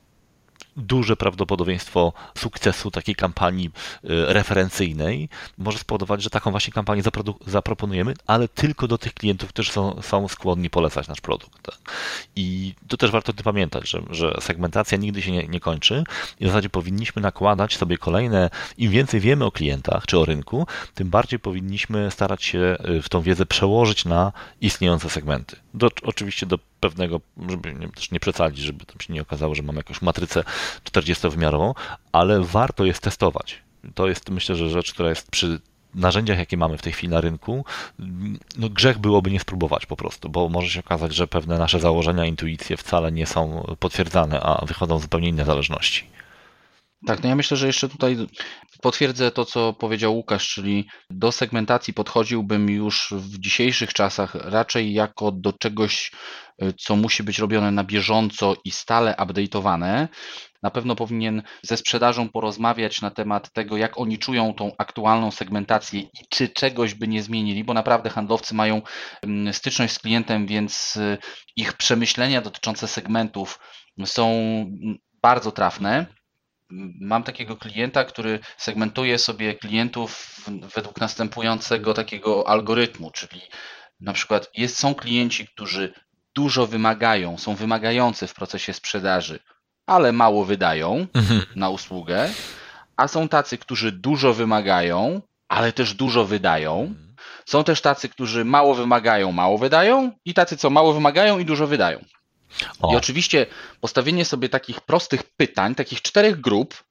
duże prawdopodobieństwo sukcesu takiej kampanii referencyjnej może spowodować, że taką właśnie kampanię zaproponujemy, ale tylko do tych klientów, którzy są skłonni polecać nasz produkt. Tak? I tu też warto o tym pamiętać, że segmentacja nigdy się nie kończy i w zasadzie powinniśmy nakładać sobie kolejne, im więcej wiemy o klientach czy o rynku, tym bardziej powinniśmy starać się w tą wiedzę przełożyć na istniejące segmenty. Oczywiście do pewnego, żeby też nie przesadzić, żeby tam się nie okazało, że mamy jakąś matrycę 40-wymiarową, ale warto jest testować. To jest, myślę, że rzecz, która jest przy narzędziach, jakie mamy w tej chwili na rynku, no grzech byłoby nie spróbować po prostu, bo może się okazać, że pewne nasze założenia, intuicje wcale nie są potwierdzane, a wychodzą zupełnie inne zależności. Tak, no ja myślę, że jeszcze tutaj potwierdzę to, co powiedział Łukasz, czyli do segmentacji podchodziłbym już w dzisiejszych czasach raczej jako do czegoś, co musi być robione na bieżąco i stale update'owane. Na pewno powinien ze sprzedażą porozmawiać na temat tego, jak oni czują tą aktualną segmentację i czy czegoś by nie zmienili, bo naprawdę handlowcy mają styczność z klientem, więc ich przemyślenia dotyczące segmentów są bardzo trafne. Mam takiego klienta, który segmentuje sobie klientów według następującego takiego algorytmu, czyli na przykład są klienci, którzy dużo wymagają, są wymagający w procesie sprzedaży, ale mało wydają na usługę, a są tacy, którzy dużo wymagają, ale też dużo wydają. Są też tacy, którzy mało wymagają, mało wydają i tacy, co mało wymagają i dużo wydają. I oczywiście postawienie sobie takich prostych pytań, takich 4 grup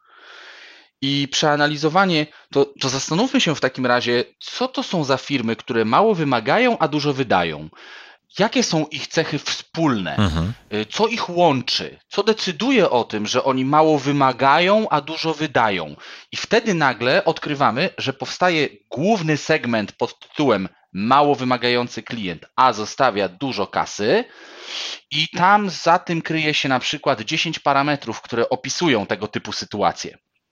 i przeanalizowanie, to zastanówmy się w takim razie, co to są za firmy, które mało wymagają, a dużo wydają. Jakie są ich cechy wspólne? Co ich łączy? Co decyduje o tym, że oni mało wymagają, a dużo wydają? I wtedy nagle odkrywamy, że powstaje główny segment pod tytułem mało wymagający klient, a zostawia dużo kasy i tam za tym kryje się na przykład 10 parametrów, które opisują tego typu sytuacje.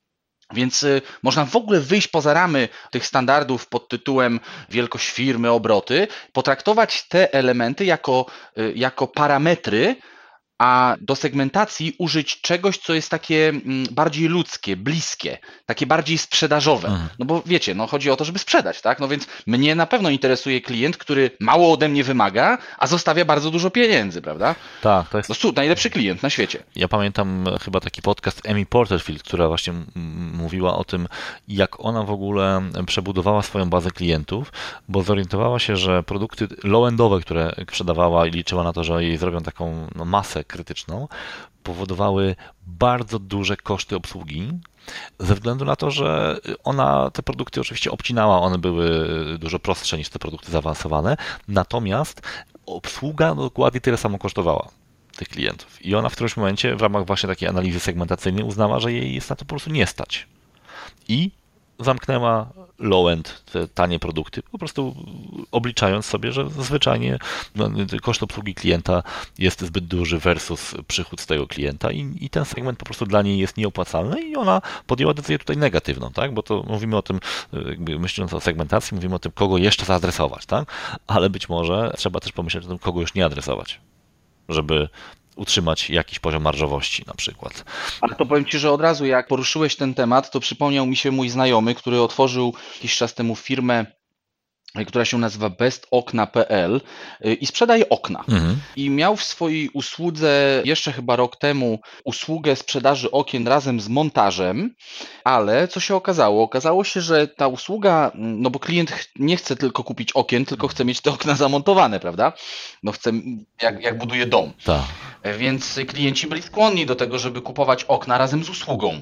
Więc można w ogóle wyjść poza ramy tych standardów pod tytułem wielkość firmy, obroty, potraktować te elementy jako parametry, a do segmentacji użyć czegoś, co jest takie bardziej ludzkie, bliskie, takie bardziej sprzedażowe. No bo wiecie, chodzi o to, żeby sprzedać, tak? No więc mnie na pewno interesuje klient, który mało ode mnie wymaga, a zostawia bardzo dużo pieniędzy, prawda? Tak, to jest najlepszy klient na świecie. Ja pamiętam chyba taki podcast Amy Porterfield, która właśnie mówiła o tym, jak ona w ogóle przebudowała swoją bazę klientów, bo zorientowała się, że produkty low-endowe, które sprzedawała i liczyła na to, że jej zrobią taką masę krytyczną, powodowały bardzo duże koszty obsługi, ze względu na to, że ona te produkty oczywiście obcinała, one były dużo prostsze niż te produkty zaawansowane, natomiast obsługa dokładnie tyle samo kosztowała tych klientów. I ona w którymś momencie w ramach właśnie takiej analizy segmentacyjnej uznała, że jej jest na to po prostu nie stać. I zamknęła low-end, te tanie produkty, po prostu obliczając sobie, że zwyczajnie koszt obsługi klienta jest zbyt duży versus przychód z tego klienta i ten segment po prostu dla niej jest nieopłacalny i ona podjęła decyzję tutaj negatywną, tak? Bo to mówimy o tym, jakby myśląc o segmentacji, mówimy o tym, kogo jeszcze zaadresować, tak? Ale być może trzeba też pomyśleć o tym, kogo już nie adresować, żeby utrzymać jakiś poziom marżowości na przykład. Ale to powiem Ci, że od razu jak poruszyłeś ten temat, to przypomniał mi się mój znajomy, który otworzył jakiś czas temu firmę, która się nazywa bestokna.pl i sprzedaje okna. I miał w swojej usłudze jeszcze chyba rok temu usługę sprzedaży okien razem z montażem, ale co się okazało? Okazało się, że ta usługa, no bo klient nie chce tylko kupić okien, tylko chce mieć te okna zamontowane, prawda? No chce, jak buduje dom. Tak. Więc klienci byli skłonni do tego, żeby kupować okna razem z usługą.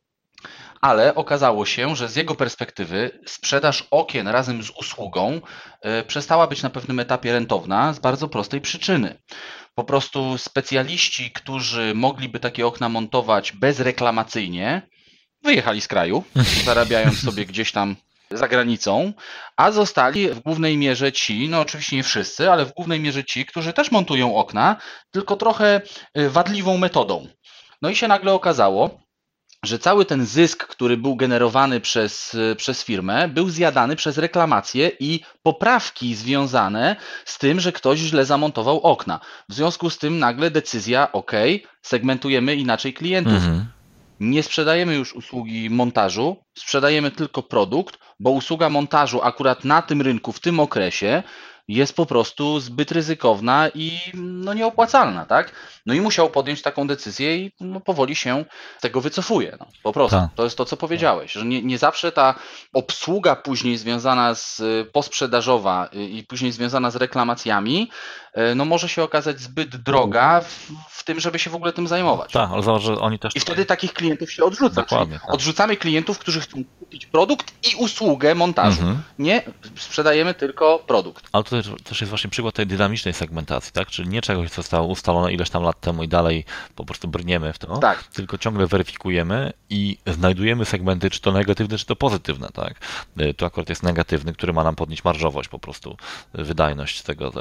Ale okazało się, że z jego perspektywy sprzedaż okien razem z usługą przestała być na pewnym etapie rentowna z bardzo prostej przyczyny. Po prostu specjaliści, którzy mogliby takie okna montować bezreklamacyjnie, wyjechali z kraju, zarabiając sobie gdzieś tam za granicą, a zostali w głównej mierze ci, no oczywiście nie wszyscy, ale w głównej mierze ci, którzy też montują okna, tylko trochę wadliwą metodą. No i się nagle okazało, że cały ten zysk, który był generowany przez firmę, był zjadany przez reklamacje i poprawki związane z tym, że ktoś źle zamontował okna. W związku z tym nagle decyzja, segmentujemy inaczej klientów. Nie sprzedajemy już usługi montażu, sprzedajemy tylko produkt, bo usługa montażu akurat na tym rynku, w tym okresie jest po prostu zbyt ryzykowna i nieopłacalna, tak? No i musiał podjąć taką decyzję i powoli się z tego wycofuje. Po prostu. Tak. To jest to, co powiedziałeś, że nie zawsze ta obsługa później związana z posprzedażowa i później związana z reklamacjami może się okazać zbyt droga w tym, żeby się w ogóle tym zajmować. Tak, ale zobacz, że oni też... I wtedy takich klientów się odrzuca. Dokładnie. Tak. Odrzucamy klientów, którzy chcą kupić produkt i usługę montażu. Nie sprzedajemy tylko produkt. Ale to też jest właśnie przykład tej dynamicznej segmentacji, tak? Czyli nie czegoś, co zostało ustalone ileś tam lat temu i dalej po prostu brniemy w to, tak. Tylko ciągle weryfikujemy i znajdujemy segmenty, czy to negatywne, czy to pozytywne, tak? Tu akurat jest negatywny, który ma nam podnieść marżowość, po prostu wydajność tego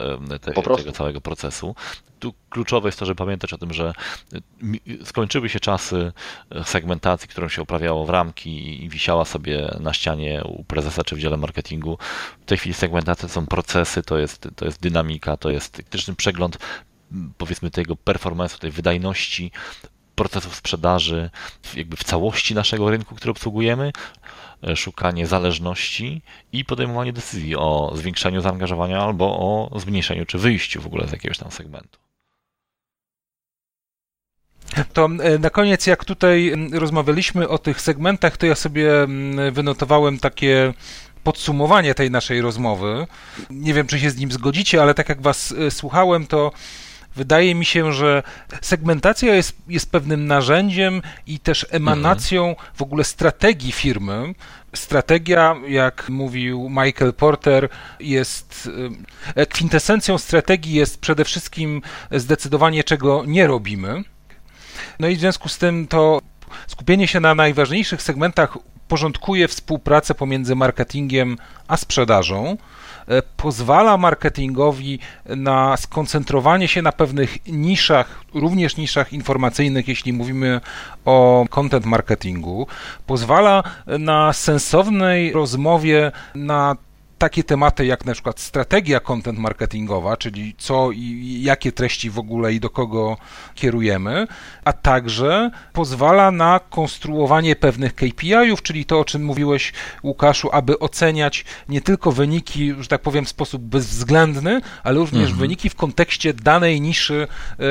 całego procesu. Tu kluczowe jest to, żeby pamiętać o tym, że skończyły się czasy segmentacji, którą się oprawiało w ramki i wisiała sobie na ścianie u prezesa czy w dziale marketingu. W tej chwili segmentacja to są procesy, to jest dynamika, to jest krytyczny przegląd, powiedzmy, tego performance'u, tej wydajności procesów sprzedaży jakby w całości naszego rynku, który obsługujemy, szukanie zależności i podejmowanie decyzji o zwiększaniu zaangażowania albo o zmniejszeniu czy wyjściu w ogóle z jakiegoś tam segmentu. To na koniec, jak tutaj rozmawialiśmy o tych segmentach, to ja sobie wynotowałem takie podsumowanie tej naszej rozmowy. Nie wiem, czy się z nim zgodzicie, ale tak jak was słuchałem, to wydaje mi się, że segmentacja jest pewnym narzędziem i też emanacją w ogóle strategii firmy. Strategia, jak mówił Michael Porter, jest kwintesencją strategii jest przede wszystkim zdecydowanie, czego nie robimy. No i w związku z tym to skupienie się na najważniejszych segmentach porządkuje współpracę pomiędzy marketingiem a sprzedażą, pozwala marketingowi na skoncentrowanie się na pewnych niszach, również niszach informacyjnych, jeśli mówimy o content marketingu, pozwala na sensownej rozmowie na takie tematy jak na przykład strategia content marketingowa, czyli co i jakie treści w ogóle i do kogo kierujemy, a także pozwala na konstruowanie pewnych KPI-ów, czyli to, o czym mówiłeś, Łukaszu, aby oceniać nie tylko wyniki, że tak powiem, w sposób bezwzględny, ale również wyniki w kontekście danej niszy,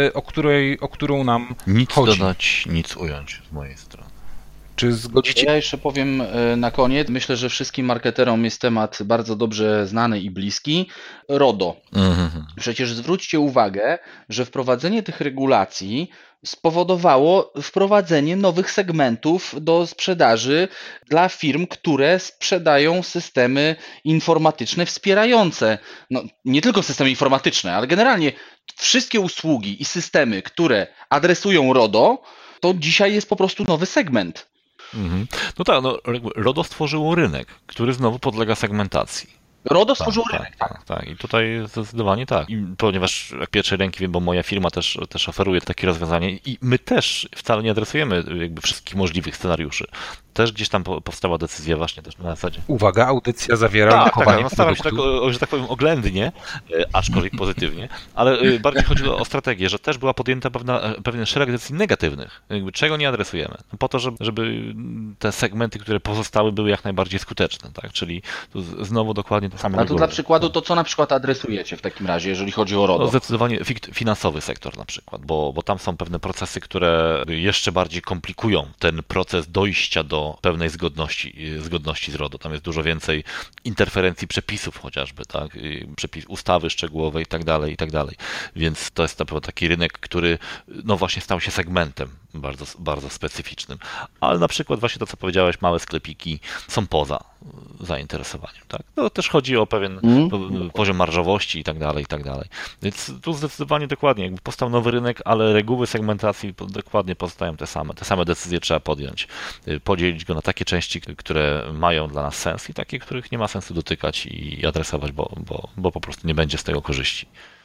o którą nam nic chodzi. Nic dodać, nic ująć z mojej strony. Czy zgodzicie? Ja jeszcze powiem na koniec. Myślę, że wszystkim marketerom jest temat bardzo dobrze znany i bliski. RODO. Przecież zwróćcie uwagę, że wprowadzenie tych regulacji spowodowało wprowadzenie nowych segmentów do sprzedaży dla firm, które sprzedają systemy informatyczne wspierające. No, nie tylko systemy informatyczne, ale generalnie wszystkie usługi i systemy, które adresują RODO, to dzisiaj jest po prostu nowy segment. No tak, RODO stworzyło rynek, który znowu podlega segmentacji. RODO stworzył rynek, tak. I tutaj zdecydowanie tak. I ponieważ jak pierwszej ręki wiem, bo moja firma też oferuje takie rozwiązanie i my też wcale nie adresujemy jakby wszystkich możliwych scenariuszy. Też gdzieś tam powstała decyzja właśnie też na zasadzie. Uwaga, audycja zawiera lokowanie staram się tak, że tak powiem, oględnie, aczkolwiek pozytywnie, ale bardziej chodziło o strategię, że też była podjęta pewien szereg decyzji negatywnych, jakby czego nie adresujemy, po to, żeby te segmenty, które pozostały, były jak najbardziej skuteczne, tak? Czyli tu znowu dokładnie to samo. A tu dla przykładu to co na przykład adresujecie w takim razie, jeżeli chodzi o RODO? No, zdecydowanie finansowy sektor na przykład, bo tam są pewne procesy, które jeszcze bardziej komplikują ten proces dojścia do pewnej zgodności z RODO. Tam jest dużo więcej interferencji przepisów chociażby, tak? Ustawy szczegółowe i tak dalej. Więc to jest na pewno taki rynek, który no właśnie stał się segmentem bardzo, bardzo specyficznym. Ale na przykład właśnie to, co powiedziałeś, małe sklepiki są poza zainteresowaniem, tak? To też chodzi o pewien poziom marżowości i tak dalej. Więc tu zdecydowanie dokładnie, jakby powstał nowy rynek, ale reguły segmentacji dokładnie pozostają te same. Te same decyzje trzeba podjąć. Podzielić go na takie części, które mają dla nas sens i takie, których nie ma sensu dotykać i adresować, bo po prostu nie będzie z tego korzyści.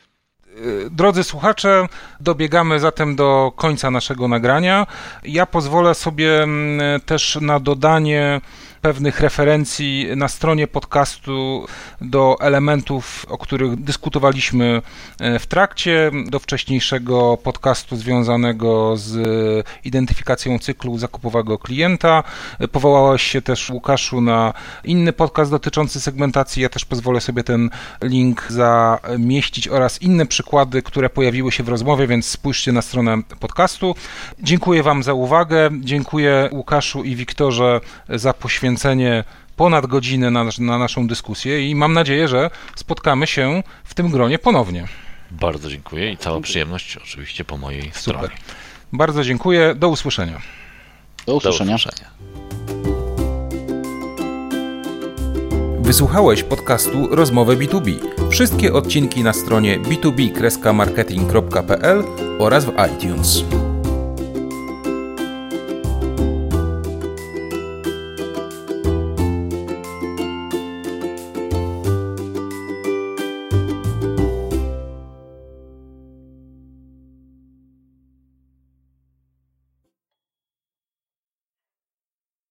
Drodzy słuchacze, dobiegamy zatem do końca naszego nagrania. Ja pozwolę sobie też na dodanie pewnych referencji na stronie podcastu do elementów, o których dyskutowaliśmy w trakcie, do wcześniejszego podcastu związanego z identyfikacją cyklu zakupowego klienta. Powołałeś się też, Łukaszu, na inny podcast dotyczący segmentacji. Ja też pozwolę sobie ten link zamieścić oraz inne przykłady, które pojawiły się w rozmowie, więc spójrzcie na stronę podcastu. Dziękuję Wam za uwagę. Dziękuję Łukaszu i Wiktorze za poświęcenie ponad godzinę na naszą dyskusję i mam nadzieję, że spotkamy się w tym gronie ponownie. Bardzo dziękuję i cała przyjemność oczywiście po mojej stronie. Bardzo dziękuję. Do usłyszenia. Do usłyszenia. Wysłuchałeś podcastu Rozmowy B2B. Wszystkie odcinki na stronie b2b-marketing.pl oraz w iTunes.